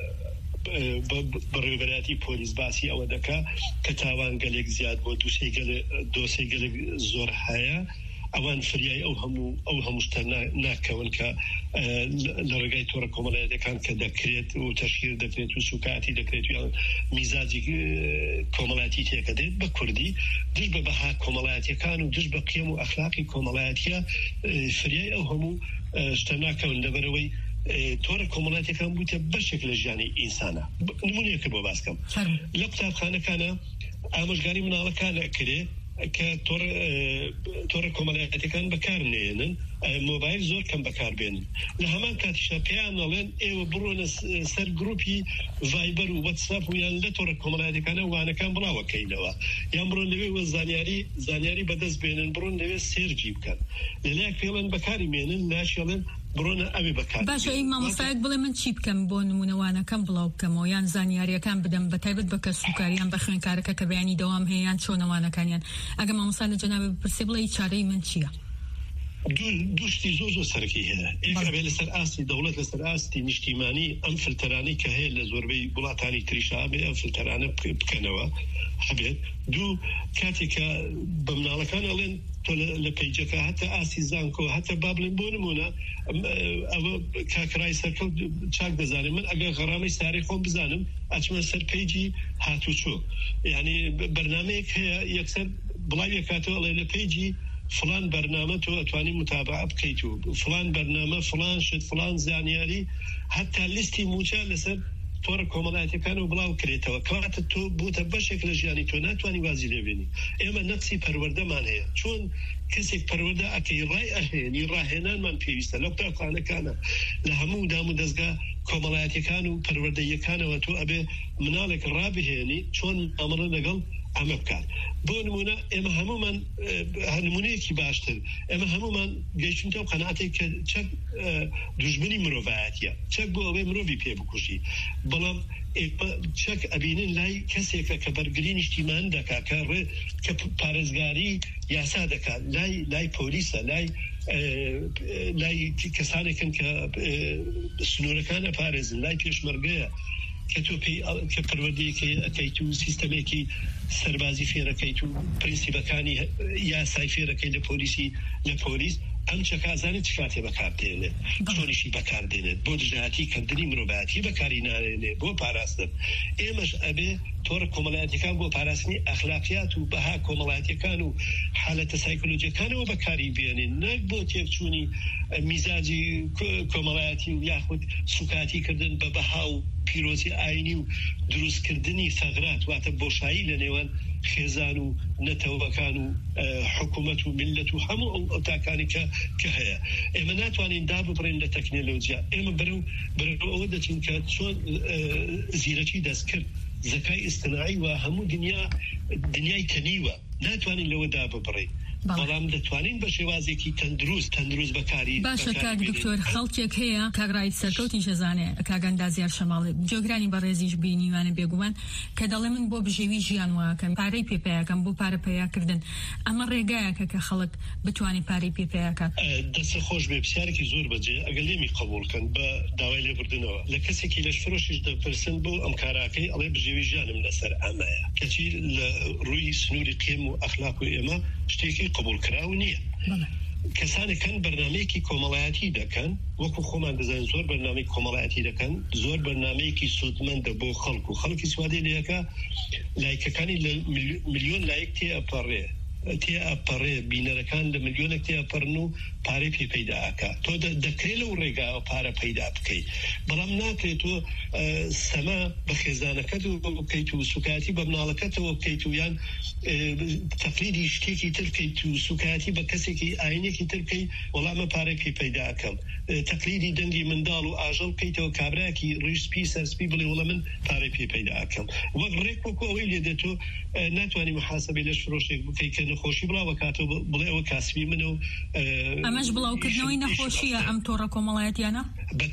بەڕێوەبەرایەتی پۆلیس باسی ئەوە دەکا کە تاوان گەلێک زیاد بۆ دۆسەی گەلێک زۆر هەیە ئەوان فریای ئەو هەموو ئەو هەمووشتە ناکەون کە لە ڕێگای تۆڕە کۆمەڵایەتیەکان کە دەکرێت و تەشکیل دەکرێت و سوکاتی دەکرێت و میزاجی کۆمەڵایەتی تێکەدێت بە کوردی دش بە بەها کۆمەڵایەتیەکان و دش بە قیەم و ئەخلاقی کۆمەڵایەتیە فریای ئەو هەموو شتە ناکەون لەبەرەوەی تۆڕە کۆمەڵایەتیەکان بووتە بەشێک لە ژیانی ئینسانە. نمونەیەکە بۆ باسکەم لە قوتابخانەکانە ئامۆژگاری مناڵەکانە کرێ کە تۆڕە کۆمەڵایەتیەکان بەکارنێنن مۆبایل زۆر کەم بەکاربێنن. لە هەمان کاتیشە پێیان نەڵێن ئێوە بڕۆنە سەر گروپی ڤایبەر و وەتساپ و یان لە تۆڕە کۆمەڵایەتیەکانە وانەکان بڵاوەکەینەوە یان بڕۆن لەوێ وە زانیاری زانیاری بەدەست بێنن بڕۆن لەوێ سێرجی بکەن لەلایەک پێڵێن بەکاری مێنن لاشێڵێن بڕۆنە ئەوێ بەکار. باشە ئەی مامۆستایەک بڵێ من چی بکەم بۆ نمونەوانەکەم بڵاو بکەمەوە یان زانیاریەکان بدەم بە تایبەت بە کەس سوکاریان بە خوێنکارەکە کە بەیانی دەوام هەیە یان چۆنەوانەکانیان ئەگە مامۆستا لە جەنابێ بپرسێ بڵێ چارەی من چییە؟ دوشتی زۆر زۆر سەرەکی هەیە. ئێکەبێ لەسەر ئاستی دەوڵەت لەسەر ئاستی نیشتیمانی ئەم فلتەرانی کە هەیە لە زۆربەی وڵاتانی تریشا بێ ئەم فلتەرانە بکەنەوە هەبێت. دوو کاتێکە بە مناڵەکان ئەڵێن تۆ لە پەیجەکە هەتا ئاسی زانکۆ هەتا با بڵێن بۆ نمونە ئەوە کاکرای سەرکەوت چاک دەزانێت من ئەگەر غەڕامەی سارەی خۆم بزانم ئەچمە سەر پەیجی هاتوچۆ یعنی بەرنامەیەک هەیە یەکسەر بڵاوی کاتەوە ئەڵێ لە پەیجی فلان برنامه تو اتوانی متابعه بکەیت و فلان برنامه فلان شت فلان زانیاری حتی لیستی موچە لەسەر تۆڕە کۆمەڵایەتیەکان و بڵاو کرێتەوە کەواتە تۆ بووتە بەشێک لە ژیانی تۆ ناتوانانی وازی لێبێنی. ئێمە نەقسی پەروەردەمان هەیە چۆن کەسێک پەروەردە ئەکەی ڕای ئەهێنی ڕاهێنانمان پێویستە لە قوتابخانەکانە لە هەموو دام و دەستگا کۆمەڵایەتیەکان و پەروەردەیەکانەوە تۆ ئەبێ مناڵێک ڕابهێنی چۆن ئەمەڵە لەگەڵ ئەمە بکات. بۆ نمونە ئێمە هەمومان نمونەیەکی باشتر ئێمە هەمومان گەیشتونتە و قەناعەتێک کە چەک دوژمنی مرۆڤایەتیە چەک بۆ ئەوەی مرۆڤی پێ بکوژی بەڵام چەک ئەبینن لای کەسێکە کە بەرگری نیشتیمان دەکا کە کە پارێزگاری یاسا دەکات لای لای پۆلیسە لای لای کەسانێکن کە سنوورەکانە پارێزن لای پێشمەرگەیە کە تۆ کە پەروەردەیەکی ئەکەیت و سیستەمێکی سەربازی فێرەکەیت و پرینسیپەکانی یاسای فێرەکەی لە پۆلیسی لە پۆلیس ئەم چەکازانێت چ کاتێ بەکاردێنێت چۆنیشی بەکاردێنێت بۆ دژایەتی کەمتنی مرۆڤایەتی بەکاری نارێنێت بۆ پاراستن. ئێمەش ئەبێ تۆڕە کۆمەڵایەتیەکان بۆ پاراستنی ئەخلاقیات و بەها کۆمەڵایەتیەکان و حالەتە سایکۆلۆجیەکانەوە بەکاری بێنین نەک بۆ تێکچوونی میزاجی کۆمەڵایەتی و یاخود سوکاتی کردن بە بەها و پیرۆزی ئاینی و دروستکردنی فەغرات واتە بۆشایی لە نێوان خێزان و نەتەوەکان و حکوومەت و ملت و هەموو ئەو تاکانی کە کە هەیە. ئێمە ناتوانین داببڕین لە تەکنۆلۆژیا ئێمە بەرەو بەرەو ئەوە دەچین کە چۆن زیرەکی دەست کرد زەکای ئیستناعی و هەموو دنیا دنیای تەنیوە ناتوانین لەوە داببڕین بەڵام دەتوانین بە شێوازێکی تەندروست تەندروست بەکاری. باشە کاک دکتۆر خەڵکێک هەیە کاگڕای سەرکەوتی شەزانێ کاگەندازیار شەماڵ جۆگرانی بەڕێزیش بینیوانە بێگومان کە دەڵێ من بۆ بژێوی ژیان واکەم پارەی پێپیاکەم بۆ پارە پێیاکردن ئەمە ڕێگایەکە کە خەڵک بتوانێت پارەی پێپیاکات. دەستە خۆش بێ پرسیارێکی زۆر بەجێ ئەگەر لێمی قبوڵکەن بە داوای لێبوردنەوە لە کەسێکی لەش فرۆشیش دەپرسن بۆ ئەم کاراکەی ئەڵێ بژێوی ژیانم لەسەر ئەمایە کەچی لە ڕووی سنووری قیم و ئەخلاق و ئێمە شتێکی قبول کراو نییە. کەسانێکن بەرنامەیەکی کۆمەڵایەتی دەکەن وەکو خۆمان دەزانین زۆر بەرنامەی کۆمەڵایەتی دەکەن زۆر بەرنامەیەکی سودمەندە بۆ خەڵک و خەڵکی سوادی لەکە لایکەکانی لە ملیۆن لایک تێ ئەپەڕێ تێ ئەپەڕێ بینەرەکان لە ملیۆنێک تێ ئەپەڕن و پارەی پێ پەیداکە تۆ دەکرێت لەو ڕێگا ئەو پارە پەیدا بکەیت بەڵام ناکرێت تۆ سەما بە خێزانەکەت و بکەیت و سوکاتی بە مناڵەکەتەوە بکەیت و یان تەقلیدی شتێکی تر بکەیت و سوکاتی بە کەسێکی ئاینێکی تر بکەیت وەڵامە پارەی پێ پەیداکەم تەقلیدی دەنگی منداڵ و ئاژەڵ بکەیتەوە کابراکی ڕیشپی سەرسپی بڵێ وەڵە من پارەی پێ پەیداکەم وەک ڕێک وەکو ئەوەی لێ دێت تۆ ناتوانانی محاسبەی لەش فرۆشتێک بکەیت کە نەخۆشی بڵاوە کاتەوە بڵێ ئەوە کاسبی منە و ئەمەش بڵاوکردنەوەی نەخۆشیە ئەم تۆڕە کۆمەڵایەتیانە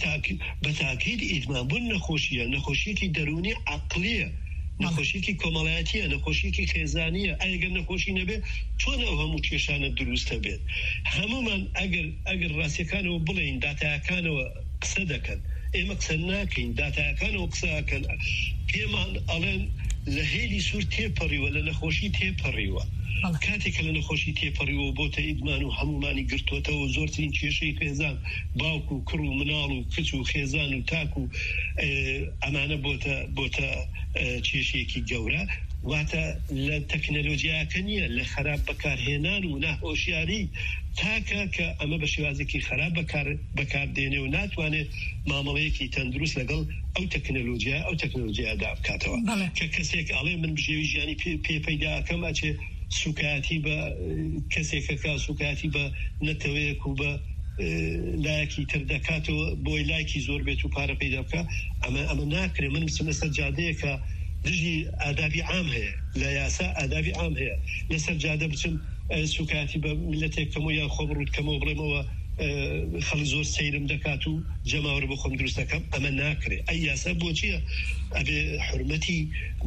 بەتاکید ئیدمانبوون نەخۆشیە نەخۆشیەکی دەرونی عەقلیە نەخۆشیەکی کۆمەڵایەتیە نەخۆشیەکی خێزانیە ئەگەر نەخۆشی نەبێ چۆن ئەو هەموو کێشانە دروستە بێت هەمومان ئەگەر ئەگەر ڕاستیەکانەوە بڵێین داتایەکانەوە قسە دەکەن ئێمە قسە ناکەین داتایەکانەوە قسەکەن پێمان ئەڵێن لە هێلی سوور تێپەڕیوە لە نەخۆشی تێپەڕیوە کاتێکە لە نەخۆشی تێپەڕیوە بۆتە ئیدمان و هەمومانی گرتوۆتەوە زۆرترین کێشەی خێزان باوک و کڕ و مناڵ و کچ و خێزان و تاک و ئەمانە بۆتە بۆتە کێشەیەکی گەورە واتە لە تەکنەلۆجیاکە نییە لە خراپ بەکارهێنان و ناهۆشیاری تاکە کە ئەمە بە شێوازێکی خراپ بەکاردێنێ و ناتوانێت مامەڵەیەکی تەندروست لەگەڵ ئەو تەکنەلۆجیا ئەو تەکنەلۆجیادا بکاتەوە کە کەسێک ئەڵێ من بژێوی ژیانی پێ پەیداکەم ئەچێ سوکاتی بە کەسێکەکە سوکاتی بە نەتەوەیەک و بە لایەکی تر دەکاتەوە بۆی لایکی زۆر بێت و پارە پەیدا بکە ئەمە ئەمە ناکرێ من بچم لەسەر جادەیەکە دژی ئادابی عام هەیە لە یاسا ئادابی عام هەیە لەسەر جادە بچم سوکاتی بە ملەتێک کەمەوە یان خۆم ڕوود کەمەوە بڵێمەوە خەڵ زۆر سەیرم دەکات و جەماوەڕ بۆ خۆم دروست دەکەم ئەمە ناکرێ ئەی یاسا بۆ چییە ئەبێ حورمەتی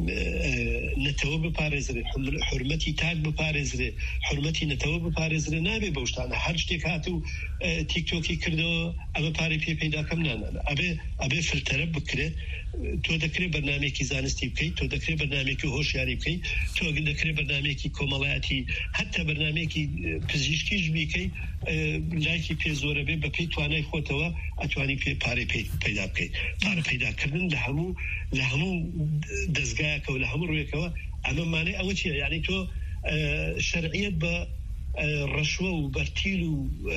نەتەوە بپارێزرێ حورمەتی تاک بپارێزرێ حورمەتی نەتەوە بپارێزرێ نابێ بەو شتانە هەر شتێک هات و تیکتۆکی کردەوە ئەمە پارەی پێ پەیداکەم نانانە ئەبێ ئەبێ فلتەرە بکرێت تۆ دەکرێت بەرنامێکی زانستی بکەیت تۆ دەکرێت بەرنامێکی هۆشیاری بکەیت تۆ دەکرێت بەرنامێکی کۆمەڵایەتی حتا بەرنامێکی پزیشکیش بیکەیت لایکی پێ زۆرە بێ بە پێی توانای خۆتەوە ئەتوانی پێ پارەی پەیدا بکەیت پارە پەیداکردن لە هەموو لە هەموو دەستگایەکە و لە هەموو ڕوێکەوە ئەمە مانای ئەوە چییە یعنی تۆ شەرعیەت بە ڕەشوە و بەرتیل و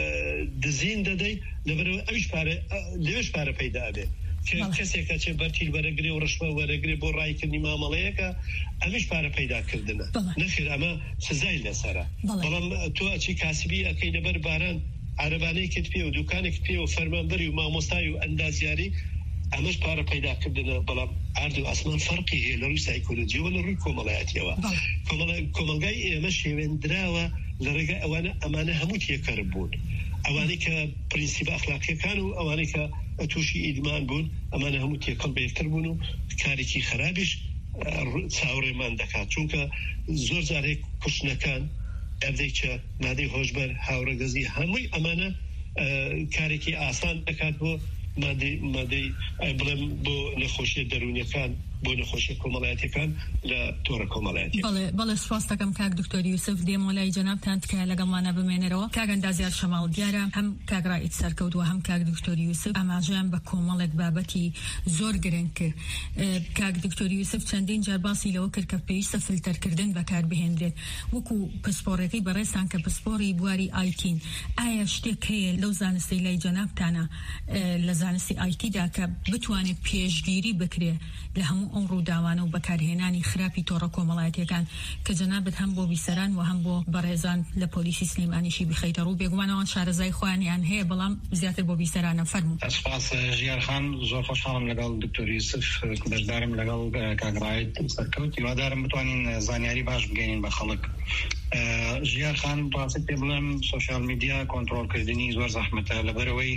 دزین دەدەی لەبەرەوە ئەویش پارە لەوێش پارە پەیدا بێ کەسێکە چێ بەرتیل وەرەگرێ و ڕەشوە وەرەگرێ بۆ ڕایکردنی مامەڵەیەکە ئەمیش پارە پەیداکردنە نەخێر ئەمە سزای لەسەرە بەڵام تۆ ئەچی کاسبی ئەەکەی لەبەر باران عربانەیەکت پێ و دوکانێک پێ و فەرمانبەری و مامۆستای و ئەندازیاری ئەمەش پارە پەیداکردنە بەڵام ئارد و ئاسمان فەرقی هەیە لە ڕووی سایکۆلۆجیەوە لە ڕووی کۆمەڵایەتیەوە کۆمەلگای ئێمە شێوێنراوە لە ڕێگای ئەوانە ئەمانە هەموو تێکەر بوون ئەوانەی کە پرینسیپ ئەخلاقیەکان و ئەوانەی کە تووشی ئیدمان بوون ئەمانە هەموو تێکەڵ بەیەکتر بوون و کارێکی خراپیش چاوەڕێمان دەکات چونکە زۆر جارێک کوشتنەکان ئەردەیکە مادەی هۆشبەر هاوڕەگەزی هەمووی ئەمانە کارێکی ئاسان دەکات بۆ مادەی بڵێم بۆ نەخۆشیە دەرونیەکان بۆ نەخۆشیە کۆمەڵایەتیەکان لە تۆڕە کۆمەڵایەتی. بەڵێ بەڵێ سوپاس دەکەم کاک دکتۆر یوسف دێمە لای جەنابتان تکایە لەگەڵمانە بمێنەرەوە. کاک ئەندازیار شەماڵ دیارە هەم کاک ڕائیت سەرکەوتووە هەم کاک دکتۆر یوسف ئاماژەیان بە کۆمەڵێک بابەتی زۆر گرنگ کرد. کاک دکتۆر یوسف چەندین جار باسی لەوە کرد کە پێویستە فلتەرکردن بەکاربهێنرێت وەکو پسپۆڕەکەی بەڕێستان کە پسپۆڕی بواری ئایتین ئایا شتێک هەیە لەو زانستی لای جەنابتانە لە زانستی ئایتیدا کە بتوانێت پێشگیری بکرێ لە هەموو ئەم ڕووداوانە و بەکارهێنانی خراپی تۆڕە کۆمەڵایەتیەکان کە جەنابەت هەم بۆ بیسەران و هەم بۆ بەڕێزان لە پۆلیسی سلێمانیشی بخەیتە ڕوو بێگومانەوە شارەزای خۆیانیان هەیە بەڵام زیاتر بۆ بیسەرانە فەرموو. سپاس ژیارخان زۆر خۆشحاڵم لەگەڵ دکتۆر یوسف بەشدارم لەگەڵ کاک ڕائیت سەرکەوت هیوادارم بتوانین زانیاری باش بگەینین بە خەڵک. ژیارخان ڕاستی پێ بڵێم سۆشیال میدیا کۆنتڕۆڵکردنی زۆر زەحمەتە لەبەرەوەی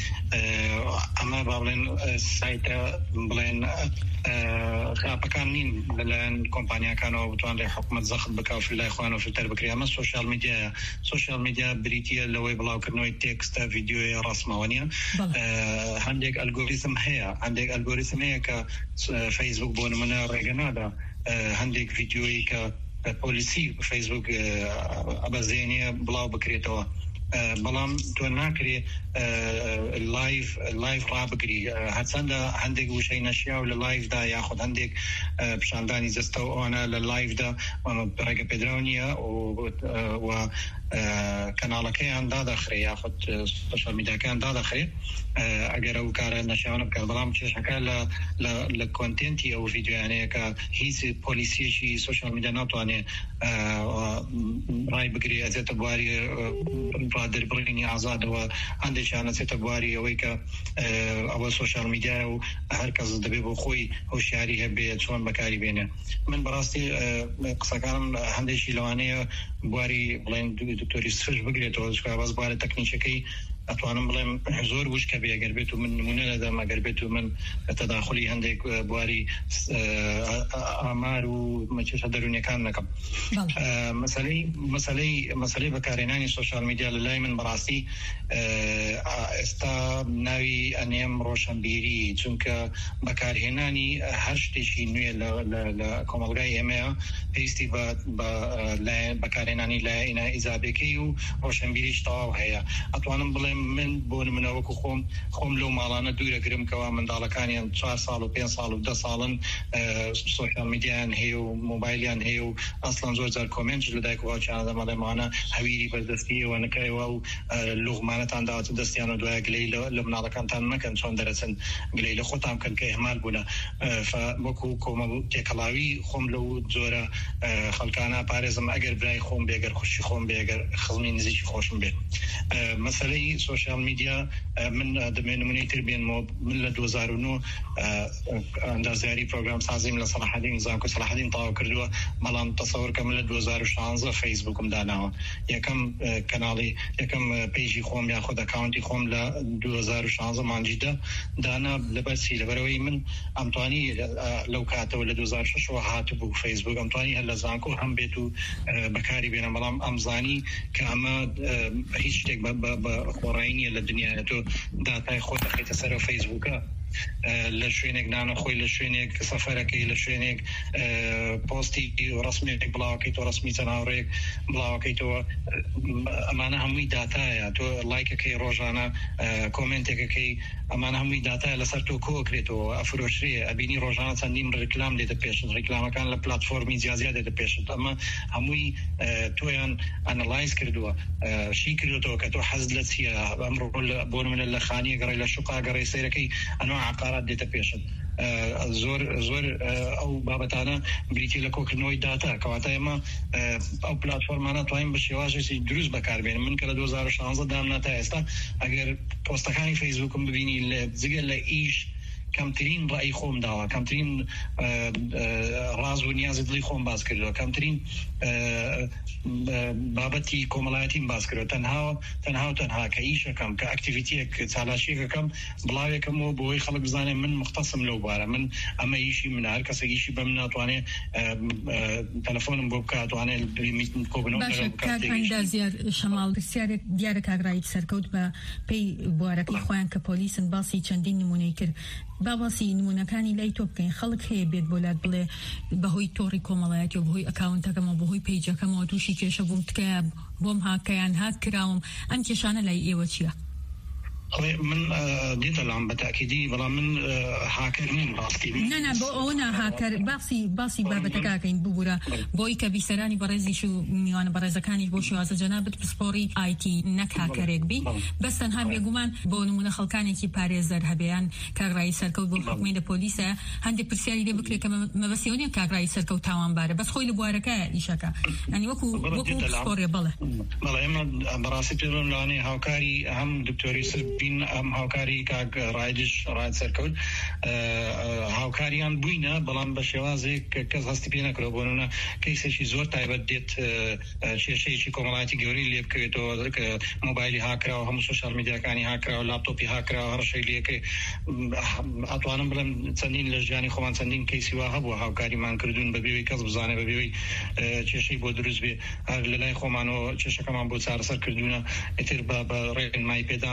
ئەمە با بڵێن سایتە بڵێن خراپەکان نین لەلایەن کۆمپانیاکانەوە بتوان لێ حکومەت زەخت بکا و فلای خوانە و فلتەر بکرێ. ئەمە سۆشیال میدیایە. سۆشیال میدیا بریتیە لەوەی بڵاوکردنەوەی تێکستە ڤیدیۆیە ڕاستمەوە نیە. هەندێک ئەلگۆریزم هەیە هەندێک ئەلگۆریزم هەیە کە فەیسبوک بۆ نمونە ڕێگە نادا هەندێک ڤیدیۆیی کە پۆلیسی فەیسبوک ئەبەزێنیە بڵاو بکرێتەوە بەڵام تۆ ناکرێ لایف لایف ڕابگری هەرچەندە هەندێک وشەی نەشیا و لە لایفدا یاخود هەندێک پیشاندانی جەستە و ئەوانە لە لایفدا ڕێگە پێدراو نییە و کەناڵەکەیان دادەخرێ یاخود سۆشیال میدیاکەیان دادەخرێ ئەگەر ئەو کارە نەشیاوانە بکات بەڵام کێشەکە لە کۆنتێنتی ئەو ڤیدیۆیانەیە کە هیچ پۆلیسیەکی سۆشیال میدیا ناتوانێت ڕای بگرێ ئەچێتە بواری ڕادەربڕینی ئازادەوە هەندێکیان ئەچێتە بواری ئەوەی کە ئەوە سۆشیال میدیایە و هەر کەس دەبێت بۆ خۆی هۆشیاری هەبێت چۆن بەکاری بێنێ. من بەڕاستی قسەکانم هەندێکی لەوانەیە بواری بڵێن دکتۆری سفش بگرێتەوە باز بوارە تەکنیکەکەی ئەتوانم بڵێم زۆر وشکە بێ ئەگەر بێت و من نمونە لەدەم ئەگەر بێت و من تەداخلی هەندێک بواری ئامار و مەچێشە دەرونیەکان نەکەم. مەسەلەی مەسەلەی مەسەلەی بەکارهێنانی سۆشیال میدیا لە لای من بەڕاستی ئێستا ناوی ئەنێم ڕۆشنبیری چونکە بەکارهێنانی هەر شتێکی نوێ لە کۆمەڵگای ئێمەیە پێویستی بە بەکارهێنانی لایەنە ئیزابێکەی و ڕۆشنبیریش تەواو هەیە. ئەتوانم بڵێم من بۆ نمونەوەکو خۆم خۆم لەو ماڵانە دوورەگرم کەوا منداڵەکانیان چوار ساڵ و پێنج ساڵ و دە ساڵن سۆشیال میدیایان هەیە و مۆبایلیان هەیە و ئەسڵەن زۆر جار کۆمنت لە دایک و باوکیان دەمەڵێمانە هەویری بەردەستیەوە نەکەیەوە و لوغمانەتان داوەتە دەستیان و دوای گلەی لە مناڵەکانتان مەکەن چۆن دەرەچن گلەی لە خۆتان بکەن کە ئێمال بوونە وەکو کۆمەڵ تێکەڵاوی خۆم لەو جۆرە خەڵکانە پارێزم ئەگەر برای خۆم بێگەر خوشی خۆم بێگەر خزمی نزیکی خۆشم بێت. مەسەلەی سۆشیال میدیا من دەمێن نمونەی تر بێنمەوە من لە دوو هەزار و نۆ ئەندازیاری پرۆگرام سازیم لە سەلاحەدین زانکۆ سەلاحەدین تەواو کردووە بەڵام تەسەوور کەم لە دوو هەزار و شانزە فەیسبووکم داناوە یەکەم کەناڵی یەکەم پێیژی خۆم یاخود ئەکاونتی خۆم لە دوو هەزار و شانزە مانجیدا دانا لەبەرچی لەبەرەوەی من ئەمتوانی لەو کاتەوە لە دوو هەزار و شەشەوە هاتبوو فەیسبووک ئەمتوانی هەر لە زانکۆ هەم بێت و بەکاری بێنە بەڵام ئەمزانی کە ئەمە هیچ شتێک بە خۆڕایی نیە لە دنیاە تۆ داتای خۆت دەخیتە سەر فەیسبووکە لە شوێنێک نانە خۆی لە شوێنێک سەفەرەکەی لە شوێنێک پۆستی ڕسمێک بڵاوەکەی تۆ ڕسمی چەناوڕێک بڵاوەکەیتەوە ئەمانە هەمووی داتایە تۆ لایکەکەی ڕۆژانە کۆمنتێکەکەی ئەمانە هەمووی داتایە لەسەر تۆ کۆکرێتەوە ئەفرۆشرێ ئەبینی ڕۆژانە چەندین ڕێکلام دێتە پێشت ڕێکلامەکان لە پلاتفۆرمی جیازیا دێتە پێشت ئەمە هەمووی تۆیان ئەنەلایز کردووە شی کردوەوە کە تۆ حەزت لە چییە ئەمڕۆ بۆ منە لە خانیە گەڕی لە شوقا گەڕی سەیرەکەی ئەنوە عقارات دێتە پێشت زۆر زۆر ئەو بابەتانە بریتی لە کۆکردنەوەی داتا کەواتە ئێمە ئەو پلاتفۆرمانە توانین بە شێوازێکی دروست بەکاربێنن من کە لە دوو هەزار و شانزە دامنا تا ئێستا ئەگەر پۆستەکانی فەیسبووکم ببینی لە جگە لە ئیش کەمترین ڕای خۆم داوە کەمترین ڕاز و نیازی دڵی خۆم باز کردەوە کەمترین بابەتی کۆمەڵایەتیم باز کردەوە تەنها تەنها و تەنها کە ئیشەکەم کە ئەکتیڤیتیەک چالاکیەکەم بڵاوێکەمەوە بۆی خەڵک بزانێ من مختصم لەو بارە من ئەمە ئیشی من هەر کەسێک ئیشی بە من ناتوانێت تەلەفۆنم بۆ بکات توانێت کۆبنەوە شەماڵ پرسیارێک دیارە کاگرایت سەرکەوت بە پێی بوارەکەی خۆیان کە پۆلیسن باسی چەندین نمونەی کرد با باسی نمونەکانی لای تۆ بکەین خەڵک هەیە بێت بۆلات بڵێ بەهۆی تۆڕی کۆمەڵایەتی و بەهۆی ئەکاونتەکەمەوە بەهۆی پیجەکەمەوە تووشی کێشە بووم تکایە بۆم هاکەیان هاک کراوم ئەم کێشانە لای ئێوە چییە؟ من دێتە لام بە تاکیدی بەڵام من هاکر نیم ڕاستی نەنا بۆ ئەوە هاکر باسی باسی بابەتەکەکەین ببوورە بۆی کە بیسەرانی بەڕێزیش و میوانە بەڕێزەکانیش بۆ شێوازە جەنابەت پسپۆڕی ئایتی نەک هاکەرێک بی بەس تەنها بێگومان بۆ نمونە خەڵکانێکی پارێزەر هەبێیان کاگرایی سەرکەوت بۆ حکومەی لە پۆلیسە هەندێک پرسیاری لێ بکرێت کە مەبەستیەوە نیە کاگرایی سەرکەوت تاوانبارە بەس خۆی لە بوارەکەیە ئیشەکە ئەنی وەکو وەکو پسپۆڕێ بەڵێ بەڵێ ئێمە بەڕاستی پێڵم لەوانەیە هاوکاری هەم دکتۆری سربین ئەم هاوکاری کاک ڕایدش ڕایت سەرکەوت هاوکاریان بووینە بەڵام بە شێوازێک کەس هەستی پێ نەکرەوە بۆ نمونە کەیسێکی زۆر تایبەت دێت کێشەیەکی کۆمەڵایەتی گەورەی لێ بکەوێتەوە کە مۆبایلی هاکراوە هەموو سۆشیال میدیاکانی هاکراوە لاپتۆپی هاکراوە هەر شەی لێکێ ئەتوانم بڵێم چەندین لە ژیانی خۆمان چەندین کەیسی وا هەبووە هاوکاریمان کردوون بەبێەوەی کەس بزانێ بەبێەوەی کێشەی بۆ دروست بێ هەر لە لای خۆمانەوە کێشەکەمان بۆ چارەسەر کردوونە ئیتر بە ڕێنمای پێدان بێ بە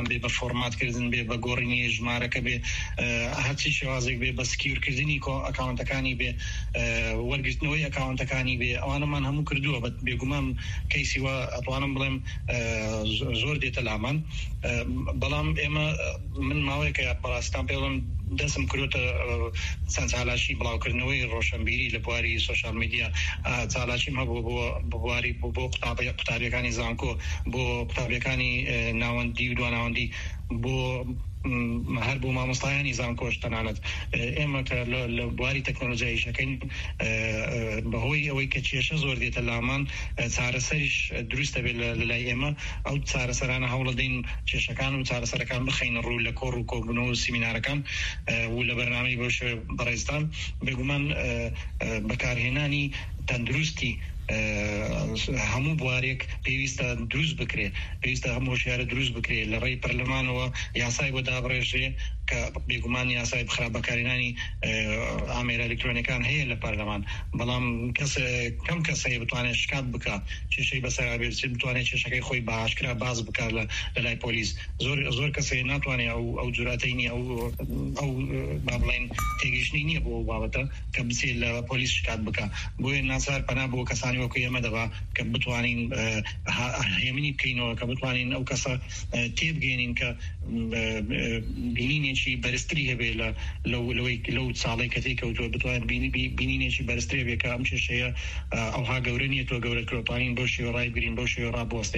فۆرماتکردن بێ بە گۆڕینی ژمارەکە بێ هەرچی شێوازێک بێ بە سکیورکردنی ئەکاونتەکانی بێ وەرگرتنەوەی ئەکاونتەکانی بێ ئەوانەمان هەموو کردووە بە بێگومان کەیسی وە ئەتوانم بڵێم زۆر دێتە لامان بەڵام ئێمە من ماوەیەکە بەڕاستان پێ بڵێم دەسم کردوتە چەند چالاشی بڵاوکردنەوەی ڕۆشنبیری لە بواری سوشال میدیا چالاشیم هەبوو بۆ بواری بۆ قوتابیەکانی زانکۆ بۆ قوتابیەکانی ناوەندی و دواناوەندی بۆ هەر بۆ مامۆستایانی زانکۆش تەنانەت ئێمە کە لە بواری تەکنۆلۆژیایشەکەین بەهۆی ئەوەی کە کێشە زۆر دێتە لامان چارەسەریش دروستە بێت لە لای ئێمە ئەو چارەسەرانە هەوڵە دەین کێشەکان و چارەسەرەکان بخەینە ڕوو لە کۆڕ و کۆبوونەوە و سیمینارەکان و لە بەرنامەی بۆ شێوە بەڕێزدان بێگومان بەکارهێنانی تەندروستی هەموو بوارێک پێویستە دروست بکرێ پێویستە هەموو هۆشیارە دروست بکرێ لە ڕێی پەرلەمانەوە یاسای بۆ دابڕێژێ کە بێگومان یاسای بخرا بەکارهێنانی ئامێرە ئەلکترۆنیەکان هەیە لە پەرلەمان بەڵام کەس کەم کەسەیە بتوانێت شکات بکات کێشەی بەسەرا بێت بتوانێت کێشەکەی خۆی بە ئاشکرا باز بکات لە لای پۆلیس زۆر زۆر کەسەیە ناتوانێت ئەو ئەو جوراتەی نیە ئەو ئەو با بڵێن تێگەیشتنی نییە بۆ بابەتە کە بچێت لە پۆلیس شکات بکات بۆیە ناچار پەنا بۆ کەسانی وەکو ئێمە دەبا کە بتوانین هێمنی بکەینەوە کە بتوانین ئەو کەسە تێبگەێنین کە بینینێکی بەرزتری هەبێ لە لەوەی لەو ساڵی کە تێکەوتووە بتوانین بینینێکی بەرزترێ بێ کە ئەم کێشەیە ئەوها گەورە نیە تۆ گەورە کرۆپانین بۆ شێوە ڕای بگرین بۆ شێوە ڕابوەستێ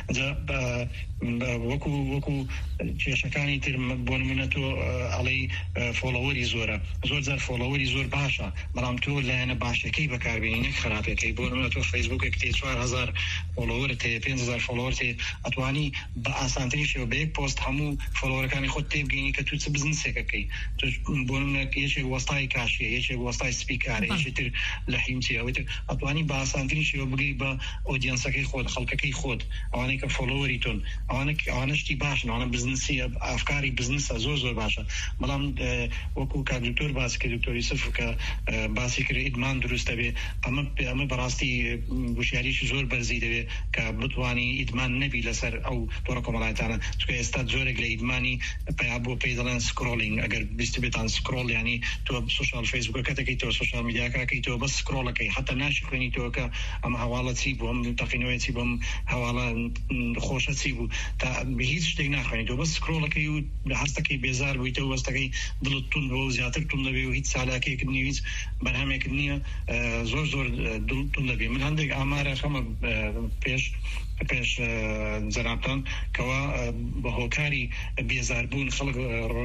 وەکو وەکو کێشەکانی تر بۆ نمونە تۆ ئەڵێی فۆڵۆوەری زۆرە زۆر جار فۆڵۆوەری زۆر باشە بەڵام تۆ لایەنە باشەکەی بەکاربێنی نەک خراپەکەی بۆ نمونە تۆ فەیسبووکێک تێ چوار هەزار فۆڵۆوەرت هەیە پێنج هەزار فۆڵۆوەرت هەیە ئەتوانی بە ئاسانترین شێوە بە یەک پۆست هەموو فۆڵۆوەرەکانی خۆت تێبگەینی کە تو چ بزنسێکەکەی تۆ بۆ نمونە یەکێک وەستای کاشیە یەکێک وەستای سپیکارە یەکێک تر لە حیمچی ئەوەی تر ئەتوانی بە ئاسانترین شێوە بگەی بە ئۆدیەنسەکەی خۆت خەڵکەکەی خۆت ئەوانەی کە فۆڵۆوەری تۆن ئەوانە ئەوانەشتی باشن ئەوانە بزنسی ئافکاری بزنسە زۆر زۆر باشە بەڵام وەکو کاک دکتۆر باسی کرد دکتۆر یوسف کە باسی کرد ئیدمان دروستە بێ ئەمە ئەمە بەڕاستی وشیاریشی زۆر بەرزی دەوێت کە بتوانی ئیدمان نەبی لەسەر ئەو تۆڕە کۆمەڵایەتانە چونکە ئێستا زۆرێک لە ئیدمانی پیا بۆ پێی دەڵێن سکرۆلینگ ئەگەر بیست بێتان سکرۆل ینی تۆ سوشال فەیسبووکەکە دەکەیتەوە سوشال میدیاکەکەیتەوە بەس سکرۆڵەکەی حتا ناشی خوێنیتەوە کە ئەم هەواڵە چی بوو ئەم تەقینەوەی چی بۆم هەواڵە خۆشە چی بوو تا هیچ شتێک ناخوێنیتەوە بەس سکرۆڵەکەی و هەستەکەی بێزار بوویتەوە وەستەکەی دڵت تون بۆ زیاتر تون دەبێ و هیچ سالاکێک نیە هیچ بەرهەمێک نییە زۆر زۆر دڵتون دەبێ من هەندێک ئامارە خەمە پێش پێش جەنابتان کەوا بە هۆکاری بێزاربوون خەڵک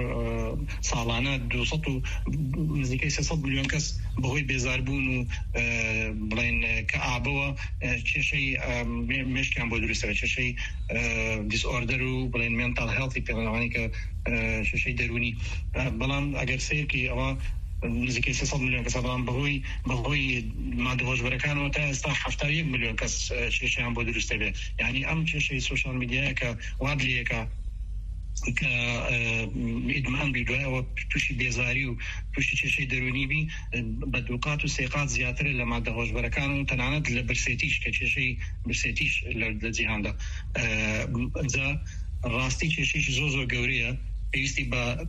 ساڵانە دووسەد و نزیکەی سێسەد میلیۆن کەس بەهۆی بێزاربوون و بڵێن کە ئابەوە کێشەی مێشکیان بۆ دروستەوە کێشەی دیسئۆردەر و بڵێن مێنتاڵ هێڵتی پێڵەوانی کە کێشەی دەرونی بەڵام ئەگەر سیرکی ئەوە نزیکەی سێسەد میلیۆن کەس بەڵام بەهۆی بەهۆی مادەهۆشبەرەکانەوە تا ئێستا هەفتاد و یەک میلیۆن کەس کێشەیان بۆ دروستە بێت یعنی ئەم کێشەی سوشال میدیایە کە وادلەیەکە کە ئیدمان بی دوایەوە تووشی بێزاری و تووشی کێشەی دەرونی بی بە دووقات و سێقات زیاتر لە مادەهۆشبەرەکان و تەنانەت لە برسێتیش کە کێشەی برسێتیش لە جیهاندا ئەجا ڕاستی کێشەیەکی زۆر زۆر گەورەیە پێویستی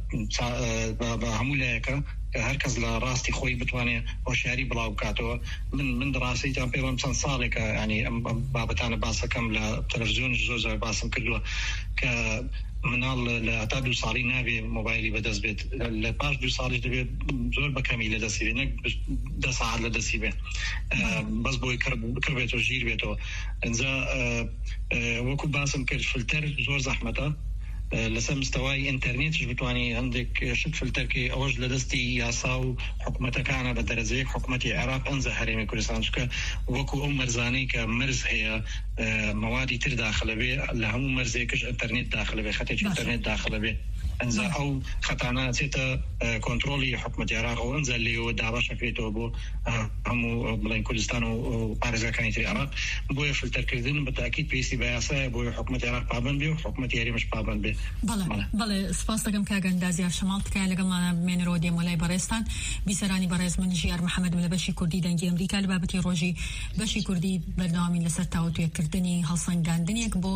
بە هەموو لایەکە کە هەر کەس لە ڕاستی خۆی بتوانێت هۆشیاری بڵاو بکاتەوە من من ڕاستیتان پێ بڵێم چەند ساڵێکە ینی ئەم بابەتانە باسەکەم لە تەلەڤیزیۆن زۆر زۆر باسم کردووە کە مناڵ لە هەتا دوو ساڵی نابێ مۆبایلی بەدەست بێت لە پاش دوو ساڵیش دەبێت زۆر بەکەمی لە دەستی بێت نەک دە ساعت لە دەستی بێت بەس بۆی کڕبێتەوە ژیر بێتەوە ئەنجا وەکو باسم کرد فلتەر زۆر زەحمەتە لەسەر مستەوای ئینتەرنێتش بتوانانی هەندێک شت فلتەرکەی ئەوەش لە دەستی یاسا و حکوومەتەکانە بە دەرەجەیەک حکوومەتی عێراق ئەنجە هەرێمی کوردستان چکە وەکو ئەو مەرزانەی کە مرز هەیە مەوادی تر داخلە بێ لە هەموو مەرزێکش ئینتەرنێت داخلە بێ خەتێکی ئینتەرنێت داخلە بێ ئەنجا ئەو خەتانە چێتە کۆنتڕۆلی حکوومەتی عێراق و ئەنجا لێەوە دابەشەکرێتەوە بۆ هەموو بڵێن کوردستان و پارێزەکانی تری عێراق بۆیە فلتەرکردن بە تاکید پێویستی بە یاسایە بۆیە حکوومەتی عێراق پابەند بێ و حکوومەتی هەرێمیش پابەند بێ بەڵێ سپاس دەکەم کاگەندازیار شەماڵ تکایە لەگەڵمانە بمێنەوە دێمەلای بەڕێستان بیسەرانی بەڕێز من ژیار محەممەدم لە بەشی کوردی دەنگی ئەمریکا لە بابەتی ڕۆژی بەشی کوردی بەردەوامی لەسەر تاوتوێکردنی هەڵسەنگاندنێک بۆ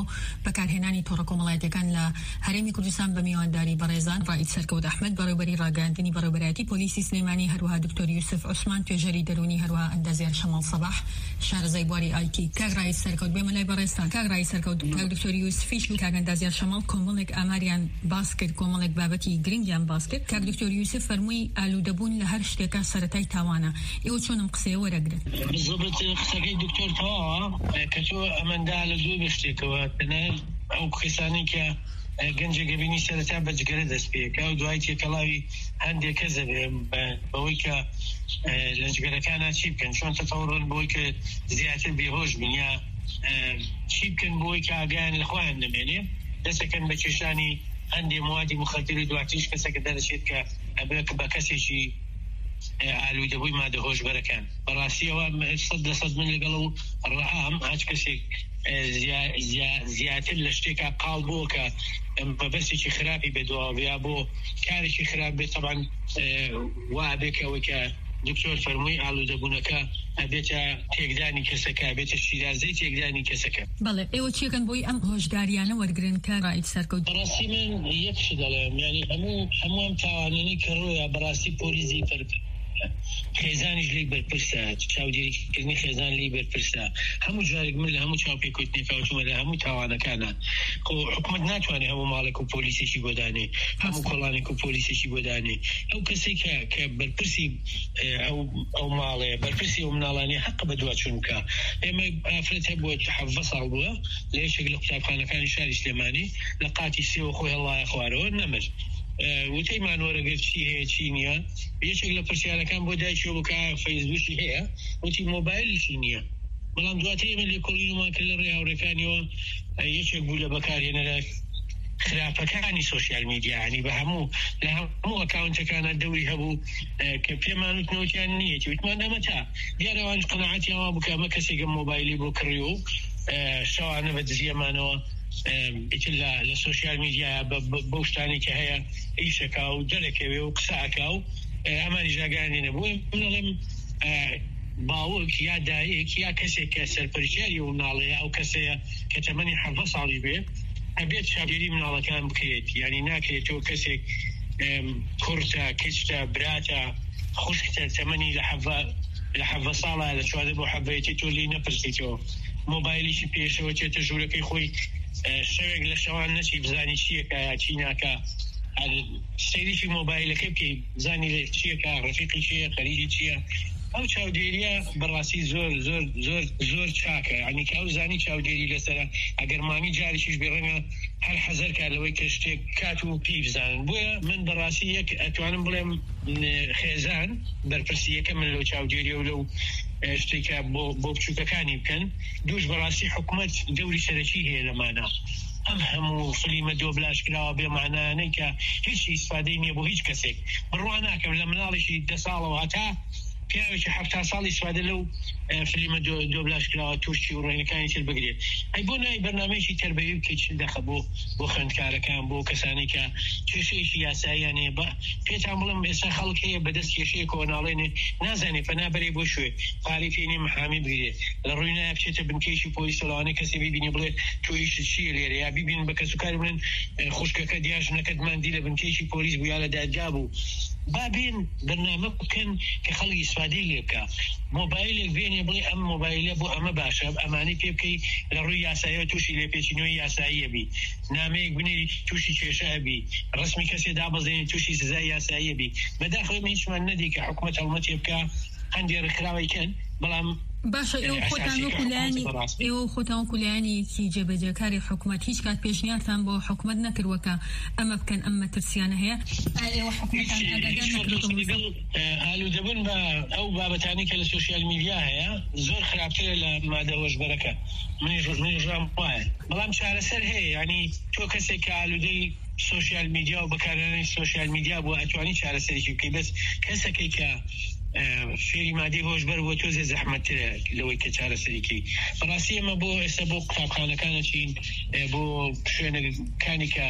بەکارهێنانی تۆڕە کۆمەڵایەتەکان لە هەرێمی کوردستان بە میوانداری بەڕێزان ڕائید سەرکەوت ئەحمەد بەڕێوەبەری ڕاگەاندنی بەڕێوەبەرایەتی پۆلیسی سلێمانی هەروەها دکتۆر یوسف عوسمان توێژەری دەرونی هەروەها ئەندازیار شەماڵ سەباح شارەزای بواری ئایتی. کاک ڕائید سەرکەوت بێمە لای بەڕێستان. کاک ڕائید سەرکەوت کاک دکتۆر یوسفیش و کاک ئەندازیار شەماڵ کۆمەڵێک ئاماریان باس کرد، کۆمەڵێک بابەتی گرنگیان باس کرد. کاک دکتۆر یوسف فەرمووی ئالوودەبوون لە هەر شتێکە سەرەتای تاوانە. ئێوە چۆنم قسەیە وەرەگرن؟ بالضبط قسەکەی دکتۆر تەواوە کە تۆ ئەمەندا لە دوو بشتێکەوە تەنانەت ئەو کەسانی کە گەنجێکە بینی سەرەتا بەجگەرە دەست پێکە و دوای تێکەڵاوی هەندێک کەس بەوەی کە لە جگەرەکانە چی بکەن، چۆن تەفەوڕن بۆی کە زیاتر بێهۆش بن یا چی بکەن بۆی کە ئاگایان لە خۆیان نەمێنێ، دەسەکەن بە کێشانی هەندێ موادی مخدری دواتریش کەسەکە دەرەچێت کە ئەبێت بە کەسێکی ئالوودەبووی مادەهۆشبەرەکان. بەڕاستیەوە سەد دەسەد من لەگەڵ و ڕەهام هەچ کەسێک زیاتر لە شتێکە قاڵ بووە کە بەبەستێکی خراپی بێدەوە یا بۆ کارێکی خراپ بێت طبعاً وا بێکەوەی کە دکتۆر فەرمووی ئالوودەبوونەکە ئەبێتە تێکدانی کەسەکە، ئەبێتە شیرازەی تێکدانی کەسەکە. بەڵێ ئێوە چیەکەن بۆی ئەم هۆشداریانە وەرگرن کە ڕائید سەرکەوت؟ بەڕاستی من یەکش دەڵێم، یعنی هەموو هەمووان تاوانێنی کە ڕۆیە بەڕاستی پۆلیسی فەرق خێزانیش لی بەرپرسە، چاودێریکردنی خێزان لی بەرپرسە. هەموو جارێک من لە هەموو چاوپێکوتنێکاوتمە لە هەموو تاوانەکانە حکومت ناتوانێت هەموو ماڵێک و پۆلیسێکی بۆدانێ، هەموو کۆڵانێک و پۆلیسێکی بۆدانێ. ئەو کەسێک کە بەرپرسی ئەو ماڵەیە بەرپرسی ئەو مناڵانێ حەق بە دوواچوون بکە. ئێمە ئافرەت هەبووە حەڤە ساڵ بووە لە یەکێک لە قوتابخانەکانی شاری سلێمانی لە قاتی سێوە خۆی هەڵایە خوارەوە نەمرد. وتەی مانوەرەگەر چی هەیە چی نییە، یەکێک لە پرسیارەکان بۆ دایکیەوە بکە فەیسبووکی هەیە، وتی مۆبایلیشی نییە. بەڵام دواتر ئێمە لێکۆڵینمان کرد لە ڕێی هاوڕێکانیەوە یەکێک بوو لە بەکارهێنەرە خراپەکانی سۆشیال میدیا، ینی بە هەموو لە هەموو ئەکاونتەکانە دەوری هەبوو کە پێمان وتنەوتیان نیەتی، وتمان ئەمە تا دیارەوان قەناعەتیانوا بکە ئەمە کەسێکە مۆبایلی بۆ کڕی و شەوانە بە دزیەمانەوە ئیتر لە سۆشیال میدیا بۆ شتانی کە هەیە ئیشەکە و دەرەکەوێ و قسەکە و ئەمانی ژاگانی نەبووە. منڵێم باوک یا دایک یا کەسێک کە سەرپەرشیاری و مناڵەیە ئەو کەسەیە کە تەمەنی حەڤە ساڵی بێ ئەبێت چاودێری مناڵەکان بکرێت، یعنی ناکرێتەوە کەسێک کورتە کچتە براتە خوشکتە تەمەنی لە حەڤە لە حەڤە ساڵە لە چوادە بۆ حەڤەیەتی تۆ لی نەپرسیتەوە مۆبایلیشی پێشەوە چێتە ژوورەکەی خۆی شەوێک لە شەوان نەچی بزانی چیەکە یا چی ناکە، سەیریشی مۆبایلەکە بکەی بزانی چیەکە ڕەفیقی چیە خەریکی چییە. ئەو چاودێریە بەڕاستی زۆر زۆر زۆر زۆر چاکە، ینی کە ئەو زانی چاودێری لەسەرە ئەگەرمانی جاریشیش بێڕەنگە هەر حەزەر کار لەوەی کە شتێک کات و پێی بزانن. بۆیە من بەڕاستی یەک ئەتوانم بڵێم خێزان بەرپرسیەکە من لەو چاودێریە و لەو شتێکە بۆ بچووکەکانی بکەن. دووش بەڕاستی حکومەت دەوری سەرەکی هەیە لەمانە، ئەم هەموو فلیمە دۆ بلاشکراوە بێ معنانەی کە هیچ ئیسفادەی نییە بۆ هیچ کەسێک. بڕوا ناکەم لە مناڵێکی دە ساڵەوە هەتا پیاوێکی حەفتا ساڵی ئیسفادە لەو فلیمە دۆ بلاشکراوە تووشی و ڕێنەکانی تر بگرێت. ئەی بۆ نای بەرنامەیەکی تەربەیی بکەیت چ دەخە بۆ بۆ خوێندکارەکان بۆ کەسانی کە کێشەیەکی یاساییان هەیە. پێتان بڵم ئێستا خەڵک هەیە بەدەست کێشەیە کۆناڵێنێ نازانێت پەنابەرێ بۆ شوێ پارەی پێنێ محامی بگرێت لە ڕووی نایە بچێتە بنکەیشی پۆلیس لەوانەیە کەسێ ببینی بڵێ تۆ ئیشت چییە لێرە، یا ببین بە کەسوکار بڵێن خوشکەکە دیاژنەکەت ماندی لە بنکەیشی پۆلیس بوو یا لە دادگا بوو. بابێن بەرنامە بکەن کە خەڵک ئیسفادەی لێ بکە. مۆبایلێک بێنێ بڵێ ئەم مۆبایلە بۆ ئەمە باشە، ئەمانەی پێ بکەی لە ڕووی یاساییەوە تووشی لێپێچینەوەی یاساییە بی، نامەیەک بنێری تووشی کێشە بی، ڕسمی کەسێ دابەزێنی تووشی سزای یاساییە بی. بەداخەوە هیچمان نەدی کە حکومەت هەڵمەتێ بکە هەندێک ڕێکخراوەیکەن، بەڵام باشە ئێوە خۆتان وەکولایانی ئێوە خۆتان وەکولایانێکی جێبەجێکاری حکومەت هیچ کات پێشنیارتان بۆ حکومەت نەکردوەکە ئەمە بکەن ئەمە ترسیانە هەیە؟ ئێوە حکومەتان ئاگادار نەکردوەکە ئالوودەبوون بە ئەو بابەتانی کە لە سۆشیال میدیا هەیە زۆر خراپترە لە مادە هۆشبەرەکە. منیش ڕۆژنیژام وایە، بەڵام چارەسەر هەیە. ینی تۆ کەسێک کە ئالوودەی سۆشیال میدیا و بەکارهێنانی سۆشیال میدیا بۆ ئەتوانی چارەسەرێکی بکەی، بەس کەسێکی کە فێری مادەی هۆشبەر بۆ تۆزێ زەحمەتترە لەوەی کە چارەسەرێکی. بەڕاستی ئەمە بۆ ئێستا بۆ قوتابخانەکانە چین، بۆ شوێنەکانی کە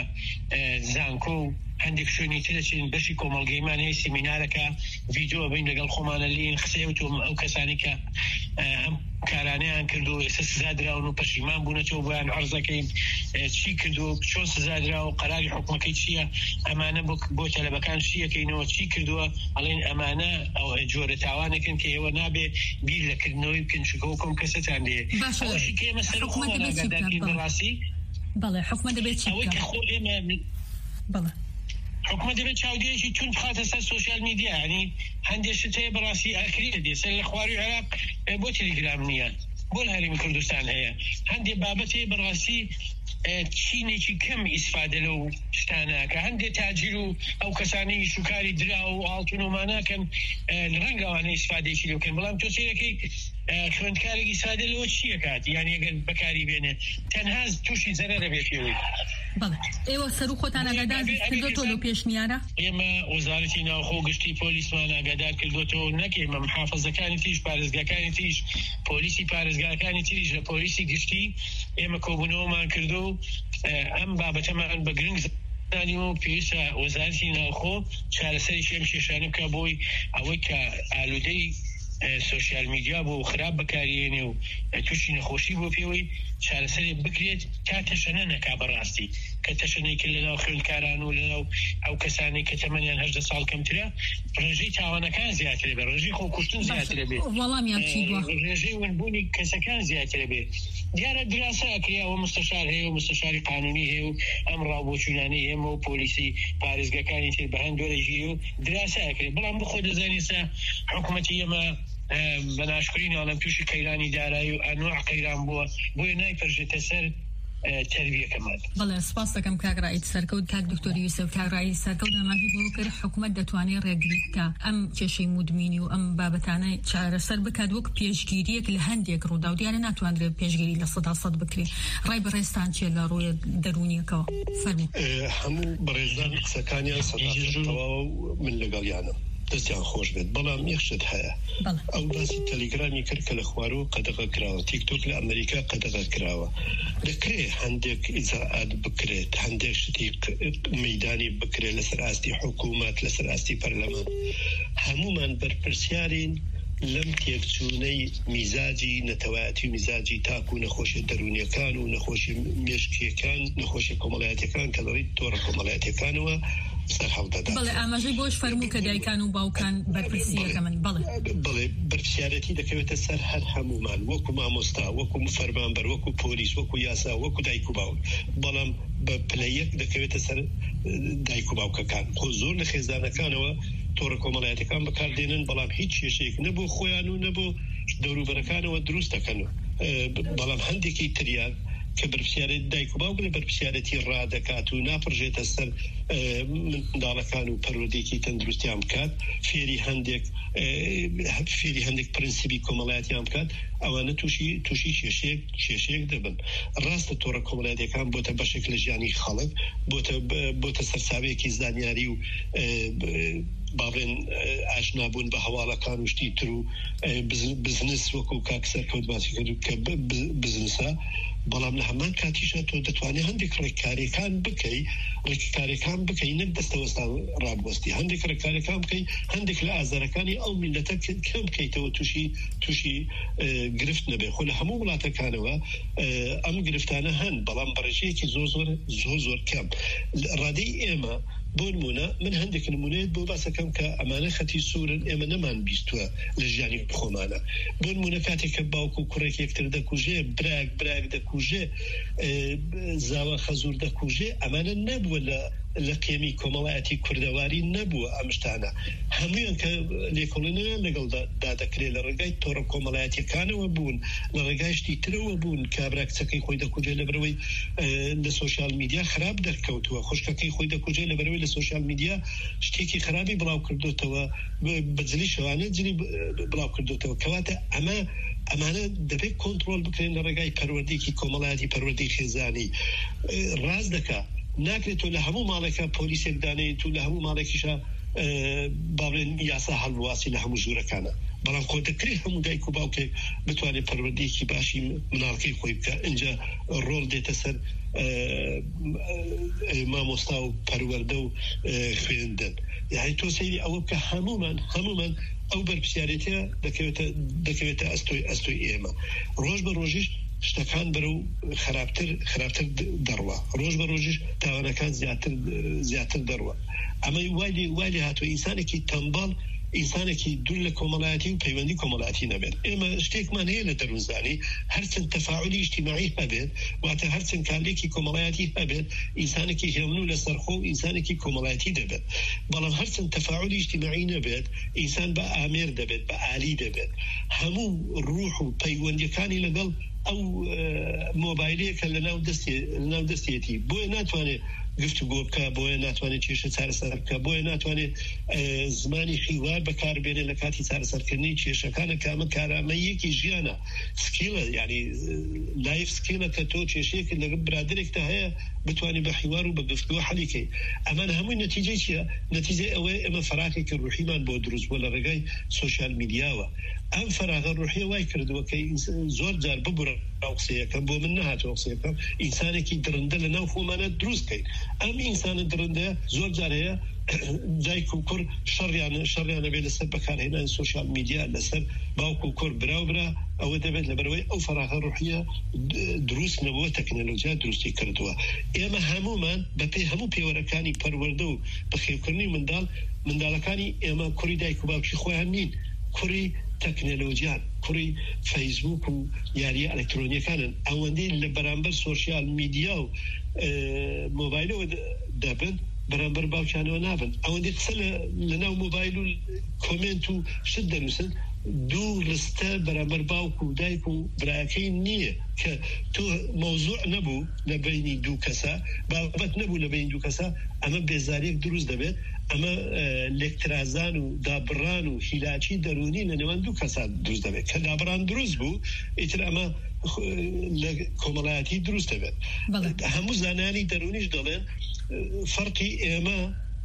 زانکۆ و هەندێک شوێنی ترە چین بەشی کۆمەڵگەیمان هەیە سیمینارەکە ڤیدیۆ بین لەگەڵ خۆمانە لین قسەوتم ئەو کەسانی کە ئەم کارانەیان کردو ئێستا سزا دراون و پەشیمان بوونەتەوە بۆیان عەرزەکەین چی کردو چۆن سزادرا و قەراری حکومەکەی چییە ئەمانە بۆ تەلەبەکان چیەکەینەوە چی کردووە ئەڵێن ئەمانە ئەو جۆرە تاوانەکەن کە ئێوە نابێ بیر لەکردنەوەی بکەن چکەوە کۆم کەسەتان دێ ئەوەشی کە ئێمە سەر خۆمان ئاگادارکەین بەڕاستی بەڵێ حکومە دەبێت چی ئەوەی کە خۆ ئێمە بەڵێ حکومە دەبێت چاودێرێکی تون بخاتە سەر سوشیال میدیا ینی هەندێک شت هەیە بەڕاستی ئاکرێ دێ سەر لە خواروی عێراق بۆ تەلەگرام نییە بۆ لە هەرێمی کوردستان هەیە هەندێک بابەت هەیە بەڕاستی چینێکی کەم ئیسفادە لەو شتانە کە هەندێک تاجیر و ئەو کەسانەی شوکاری درا و ئاڵتون وماناکەن ڕەنگەوانە ئیسفادێکی لەو بکەن بەڵام تۆ سێرەکەی خوێندکارێکی سادە لەوە چییە کات یانی ئەگەر بەکاری بێنێ تەنها تووشی زەرە دەبێت پێوەی بەڵێ ئێوە سەر و خۆتان ئاگادار کردوتەوە لەو پێشنیارە ئێمە وەزارەتی ناوخۆ گشتی پۆلیسمان ئاگادار کردوتەوە نەک ئێمە محافەزەکانی تریش پارێزگاکانی تریش پۆلیسی پارێزگاکانی تریش لە پۆلیسی گشتی ئێمە کۆبوونەوەمان کردو ئەم بابەتەمان بە گرنگ زانی و پێویستە وەزارەتی ناوخۆ چارەسەری شێم شێشانە بکە بۆی ئەوەی کە ئالوودەی سوشیال میدیا بۆ خراپ بەکارێنێ و تووشی نەخۆشی بۆ پێوەی چارەسەری بکرێت تا تەشەنە نەکا بەڕاستی کە تەشەنەیکە لەناو خوێندکاران و لەناو ئەو کەسانی کە تەمەنیان هەژدە ساڵ کەمترە ڕێژەی تاوانەکان زیاترە بێ ڕێژەی خۆکوشتن زیاترە بێ ڕێژەی ونبوونی کەسەکان زیاترە بێ دیارە دراسە ئەکرێەوە مستەشار هەیە و مستەشاری قانونی هەیە و ئەم ڕاوبۆچوونانەی هێمە و پۆلیسی پارێزگاکانی تر بە هەندۆرە ژیر و دراسە ئەکرێت بەڵام بخۆ دەزانیسە حکوومەتی ئێمە بە ناشکرین ئاڵم تووشی قەیرانی دارایی و ئەنواع قەیران بووە بۆیە نایپەرژێتە سەر تربیەکەمان. بەڵێ سپاس دەکەم کاگڕایت سەرکەوت کاک دکتۆری یوسف کاگڕایی سەرکەوت ئاماژی بۆ کرد حکوومەت دەتوانێت ڕێگری بکە ئەم کێشەی مودمینی و ئەم بابەتانە چارەسەر بکات وەک پێشگیریەک لە هەندێک ڕوودا و دیارە ناتوانرێت پێشگیری لە سەدا سەد بکرێت ڕای بەڕێستان چێ لە ڕووی دەرونیەکەوە فەرموو. هەموو بەڕێزدان قسەکانیان سەداتەواو من لەگەڵیانم دەستیان خۆش بێت بەڵام یەخشت هەیە ئەو باسی تەلیگرامی کرد کە لە خوارۆ قەدەغە کراوە تیکتۆک لە ئەمریکا قەدەغە کراوە دەکرێت هەندێک ئیزاعات بکرێت هەندێک شتی مەیدانی بکرێت لەسەر ئاستی حکوومەت لەسەر ئاستی پەرلەمان هەمومان بەرپرسیارین لەم تێکچوونەی میزاجی نەتەوایەتی و میزاجی تاکو و نەخۆشی دەرونیەکان و نەخۆشی مێشکیەکان نەخۆشی کۆمەڵایەتیەکان کە لەڕێی تۆڕە کۆمەڵایەتیەکانەوە بەڵێ ئاماژەی بۆش فەرموو کە دایکان و باوکان بەرپرسیەکە من بڵێ بڵێ بەرپرسیارەتی دەکەوێتە سەر هەر هەمومان وەکو مامۆستا وەکو فەرمانبەر وەکو پۆلیس وەکو یاسا وەکو دایک و باوک بەڵام بە پلەیەک دەکەوێتە سەر دایک و باوکەکان خۆ زۆر لە خێزانەکانەوە تۆڕە کۆمەڵایەتەکان بەکاردێنن بەڵام هیچ کێشەیەک نەبوو خۆیان و نەبوو دەوروبەرەکانەوە دروست دەکەنەوە بەڵام هەندێکی تریان کە بەرپرسیارەتی دایک و باوک لە بەرپرسیارەتی ڕادەکات و ناپڕژێتە سەر منداڵەکان و پەروەردەیەکی تەندروستیان بکات فێری هەندێک فێری هەندێک پرینسیپی کۆمەڵایەتیان بکات ئەوانە تووشی تووشی کێشەیەک کێشەیەک دەبن ڕاستە تۆڕە کۆمەڵایەتیەکان بۆتە بەشێک لە ژیانی خەڵک بۆتە بۆتە سەرچاوەیەکی زانیاری و باڵێن ئاشنابوون بە هەواڵەکان و شتی تر و بزنس وەکو کاکسەر کەوت باسی کرد کە بزنسە بەڵام لە هەمان کاتیشە تۆ دەتوانێت هەندێک ڕێکاریەکان بکەی ڕێکاریەکان بکەی نەک دەستەوەستان ڕابوەستی هەندێک ڕێکاریەکان بکەی هەندێک لە ئازارەکانی ئەو میلەتە کەم بکەیتەوە تووشی تووشی گرفت نەبێ خۆ لە هەموو وڵاتەکانەوە ئەم گرفتانە هەن بەڵام بەڕێژەیەکی زۆر زۆر زۆر زۆر کەم ڕادەی ئێمە بۆ نمونە من هەندێک نمونەیەت بۆ باسەکەم کە ئەمانە خەتی سوورن ئێمە نەمان بیستووە لە ژیانی خۆمانە بۆ نمونە کاتێک کە باوک و کوڕێک یەکتر دەکوژێ براک براک دەکوژێ زاوە خەزوور دەکوژێ ئەمانە نەبووە لە لە قێمی کۆمەڵایەتی کوردەواری نەبووە ئەمشتانە هەمویان کە لێکۆڵینەوە لەگەڵ دادەکرێت لە ڕێگای تۆڕە کۆمەڵایەتیەکانەوە بوون لە ڕێگای شتی ترەوە بوون کابرا کچەکەی خۆی دەکوژێ لە بەرەوەی لە سوشیال میدیا خراپ دەرکەوتووە خوشکەکەی خۆی دەکوژێ لە بەرەوەی لە سوشیال میدیا شتێکی خراپی بڵاو کردوتەوە بەجلی شەوانە جلی بڵاو کردوتەوە کەواتە ئەمە ئەمانە دەبێت کۆنتڕۆل بکرێن لە ڕێگای پەروەردەیەکی کۆمەڵایەتی پەروەردەی خێزانی ڕاست دەکا ناکرێت تۆ لە هەموو ماڵێکە پۆلیسێک دانێت و لە هەموو ماڵێکیشە باڵێن یاسا هەڵواسی لە هەموو ژوورەکانە بەڵام خۆ دەکرێت هەموو دایک و باوکێک بتوانێت پەروەردەیەکی باشی مناڵەکەی خۆی بکە اینجا ڕۆڵ دێتە سەر مامۆستا و پەروەردە و خوێندن یعنی تۆ سەیری ئەوە بکە هەمومان هەمومان ئەو بەرپرسیارەتە دەکەوێتە دەکەوێتە ئەستۆی ئەستۆی ئێمە ڕۆژ بە ڕۆژیش شتەکان بەرەو خراپتر خراپتر دەڕوە ڕۆژ بە ڕۆژیش تاوانەکان زیاتر زیاتر دەڕوە ئەمە وای وای هاتووە ئینسانێکی تەمبەڵ ئینسانێکی دوور لە کۆمەڵایەتی و پەیوەندی کۆمەڵایەتی نەبێت ئێمە شتێکمان هەیە لە دەروونزانی هەرچەند تەفاعلی ئیجتیماعی هەبێت واتە هەرچەند کارلێکی کۆمەڵایەتی هەبێت ئینسانێکی هێمن و لەسەرخۆ و ئینسانێکی کۆمەڵایەتی دەبێت بەڵام هەرچەند تەفاعلی ئیجتیماعی نەبێت ئینسان بە ئامێر دەبێت بە عالی دەبێت هەموو ڕوح و پەیوەندیەکانی لەگەڵ ئەو مۆبایلەیەکە لەناو دەستی لەناو دەستێتی بۆیە ناتوانێت گفتوگۆ بکە بۆیە ناتوانێت کێشە چارەسەر بکە بۆیە ناتوانێت زمانی حیوار بەکاربێنێت لە کاتی چارەسەرکردنی کێشەکانە کە ئەمە کارامەیەکی ژیانە سکیلە یعنی لایف سکیلە کە تۆ کێشەیەکت لەگەڵ برادرێکدا هەیە بتوانێت بە حیوار و بە گفتوگۆ حەلیکەی ئەمان هەمووی نەتیجەی چییە نەتیجەی ئەوەیە ئێمە فەراغێکی ڕوحیمان بۆ دروست بووە لە ڕێگەی سۆشیال میدیاوە ئەم فەراغە ڕوحیە وای کردووە کە زۆر جار ببوورە قسەیەکەم بۆ من نەهاتەوە قسەیەکەم ئینسانێکی درندە لە ناو خۆمانە دروستکەین ئەم ئینسانە درندە زۆر جار هەیە دایک و کوڕ شەڕیان شەڕیانە بێت لەسەر بەکارهێنان سۆشیال میدیا لەسەر باوک و کوڕ براو برا ئەوە دەبێت لەبەرەوەی ئەو فەراغە ڕوحیە دروست نەبووە تەکنۆلۆژیا دروستی کردووە ئێمە هەمومان بەپێی هەموو پێوەرەکانی پەروەردە و بەخێوکردنی منداڵ منداڵەکانی ئێمە کوڕی دایک و باوکی خۆیان نین کوڕی تەکنۆلۆژیان کوڕی فەیسبوک و یاریە ئەلکترۆنیەکانن ئەوەندەی لە بەرامبەر سۆشیال میدیا و مۆبایلەوە دەبن بەرامبەر باوکیانەوە نابن ئەوەندەی قسە لەناو مۆبایل و کۆمنت و شت دەنووسن دوو ڕستە بەرامبەر باوک و دایک و برایەکەی نییە کە تۆ مەوزوع نەبوو لە بینی دوو کەسە بابەت نەبوو لە بینی دوو کەسە ئەمە بێزاریەک دروست دەبێت ئەمە لێکترازان و دابڕان و هیلاکی دەرونی لە نێوان دوو کەسە دروست دەبێت کە دابڕان دروست بوو ئیتر ئەمە لە کۆمەڵایەتی دروست دەبێت هەموو زانانی دەرونیش دەڵێن فەرقی ئێمە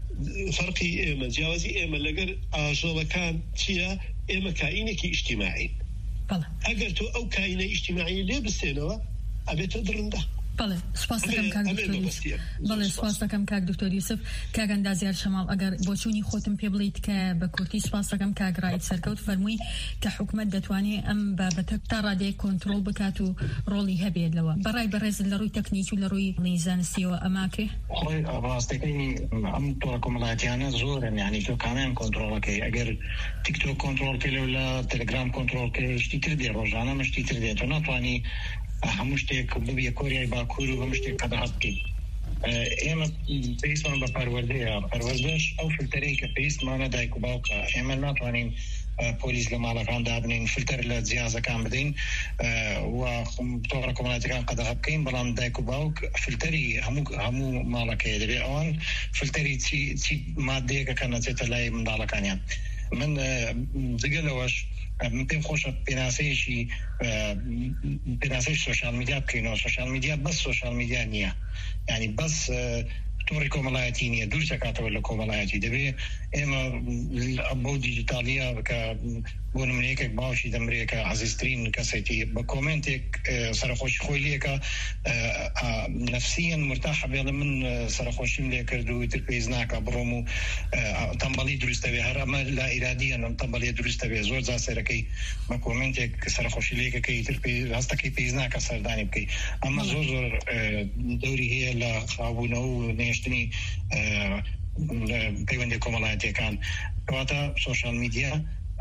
فەرقی ئێمە جیاوازی ئێمە لەگەر ئاژەڵەکان چییە ئێمە کائینێکی ئیجتیماعین ئەگەر تۆ ئەو کائینە ئیجتیماعی لێ بستێنەوە ئەبێتە درندە بەڵێ سپاس دەکەم کاک دکتۆر بەڵێ سپاس دەکەم کاک دکتۆر یوسف کاک ئەندازیار شەماڵ ئەگەر بۆ چوونی خۆتم پێ بڵیت کە بە کورتی سپاس دەکەم کاک ڕایت سەرکەوت فەرمووی کە حکوومەت دەتوانێت ئەم بابەتە تا ڕادەیە کۆنتڕۆڵ بکات و ڕۆڵی هەبێت لەوە بەڕای بەڕێز لە ڕووی تەکنیکی و لە ڕووی زانستیەوە ئەماکرێ خۆی ڕاستەکەی ئەم تۆڕە کۆمەڵایەتیانە زۆرن یعنی تۆ کامیان کۆنتڕۆڵەکەی ئەگەر تیکتۆک کۆنتڕۆڵ کەی لە تەلەگرام کۆنتڕۆڵ کەی شتی تر دێ ڕۆژانە مشتی تر دێت تۆ ناتوانی هەموو شتێک ببیە کۆریای باکوور و هەموو شتێک قەدەغەت بکەیت ئێمە پێویستمان بە پەروەردەیە پەروەردەش ئەو فلتەرەی کە پێویستمانە دایک و باوکە ئێمە ناتوانین پۆلیس لە ماڵەکاندا بنین فلتەر لە جیازەکان بدەین و تۆڕە کۆمەڵایەتیەکان قەدەغە بکەین بەڵام دایک و باوک فلتەری هەموو هەموو ماڵەکەیە دەبێت ئەوان فلتەری چی مادەیەکە کە نەچێتە لای منداڵەکانیان من جگەلەوەش من پێم خۆشە پێناسەیەکی پێناسەی سۆشیال میدیا بکەینەوە سۆشیال میدیا بەس سۆشیال میدیا نییە یعنی بەس تۆڕی کۆمەڵایەتی نییە دوور دەکاتەوە لە کۆمەڵایەتی دەبێت ئێمە بۆ دیجیتالیە بکە بۆ نمونەیەکێک باوشی دەمرێکە عزیزترین کەسێتی بە کۆمنتێک سەرخۆشی خۆی لێکە نفسیەن مرتاح بێڵە من سەرخۆشیم لێ کرد و تر پێیز ناکە بڕۆم و تەمبەڵی دروستەوێ هەر ئەمە لا ئیرادیە ئەم تەمبەڵیە دروستەوێ زۆر جا سەرەکەی بە کۆمنتێک سەرخۆشی لێکەکەی تر هەستەکەی پێیز ناکە سەردانی بکەی ئەمە زۆر زۆر دەوری هەیە لە خاوبوونەوە و نێشتنی پەیوەندی کۆمەڵایەتیەکان کەواتە سۆشیال میدیا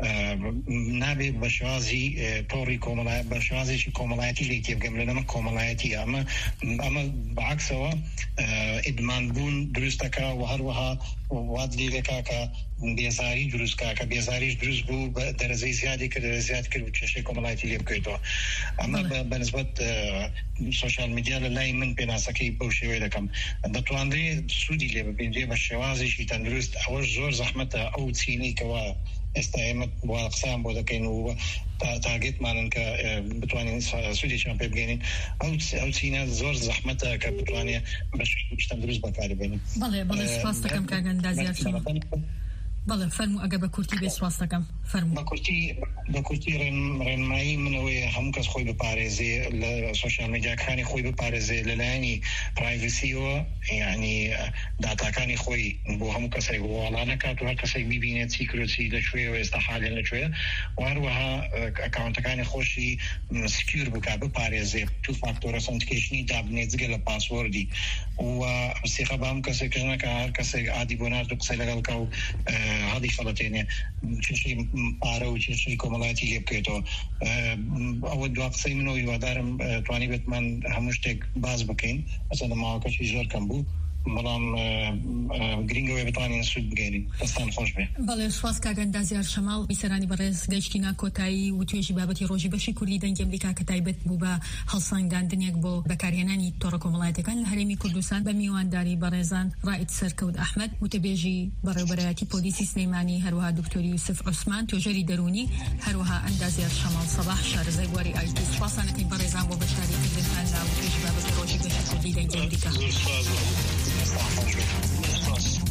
نابێت بە شێوازی تۆڕی کۆمەڵایەت بە شێوازێکی کۆمەڵایەتی لێ تێبگەم لەنەمە کۆمەڵایەتی ئەمە ئەمە بەعکسەوە ئیدمانبوون دروستەکە و هەروەها وات لێکا کە بێزاری دروستکە کە بێزاریش دروست بوو بە دەرەزەی زیادی کە دەرە زیاد کرد و کێشەی کۆمەڵایەتی لێ بکەیتەوە ئەمە بەنسبەت سۆشیال میدیا لە لای من پێناسەکەی بەو شێوەیە دەکەم دەتوانرێت سوودی لێ ببێنرێ بە شێوازێکی تەندروست ئەوەش زۆر زەحمەتە ئەو چینی کەوا ئێستا ئێمە قسەیان بۆ دەکەین و تارگێتمانن کە بتوانین سوودێکیان پێ بگەینین ئەو چینە زۆر زەحمەتە کە بتوانێت بەشی تەندروست بەکاری بێنین بەڵێ بەڵێ سپاس دەکەم کاک ئەندازیار بەڵێ فەرموو ئەگە بە کورتی بێ سپاس دەکەم فەرموو بە کورتی بەکوتی ڕێنمایی منەوەی هەموو کەس خۆی بپارێزێ لە سوشیال میدیاکانی خۆی بپارێزێ لەلایەنی پرایڤەسیەوە، یعنی داتاکانی خۆی بۆ هەموو کەسێک وڵا نەکات و هەر کەسێک ببینێت چی کرۆچی لەکوێ و ئێستا حالێن لەکوێ، وهروەها ئەکاونتەکانی خۆشی سکیور بکە بپارێزێ، تو فاکتۆرە ئۆتنتیکیشنی دابنێت جگە لە پاسوەردی و سیخە بە هەموو کەسێک نەکە هەر کەسێک ئادی بۆ ناردو قسەی لەگەڵکە و هەڵی خەڵەتێنێ چشی پارە و چشی کۆمەڵایەتی لێ بکەیتەوە. ئەوە دوا قسەی من و هیوادارم توانی بێتمان هەموو شتێک باز بکەین، ئەسەن ماوەکەشی زۆر کەم بوو، بەڵام گرنگەوەی بتوانین سوود بگەینین. دەستان خۆش بێ. بەڵێ سواس کاگەندا زیار شەماڵ بیسەرانی بەڕێز گەیشتی ناکۆتایی و توێژی بابەتی ڕۆژی بەشی کوردی دەنگی ئەمریکا کە تایبەت بوو بە هەڵسانگاندنێک بۆ بەکارهێنانی تۆڕە کۆمەڵایەتیەکان لە هەرێمی کوردستان بە میوانداری بەڕێزان ڕائید سەرکەوت ئەحمەد، وتەبێژی بەڕێوەبەرایەتی پۆلیسی سلەیمانی، هەروەها دکتۆری یوسف عوسمان، توێژەری دەرونی، هەروەها ئەندازیار شەماڵ سەباح شارەزای بواری ئای تی. سواسانەکەی بەڕێزان بۆ بەشداریکردنتان لە توێژی بابەتی ڕۆژی بەشی کوردی دەنگی ئەمریکا. Yes,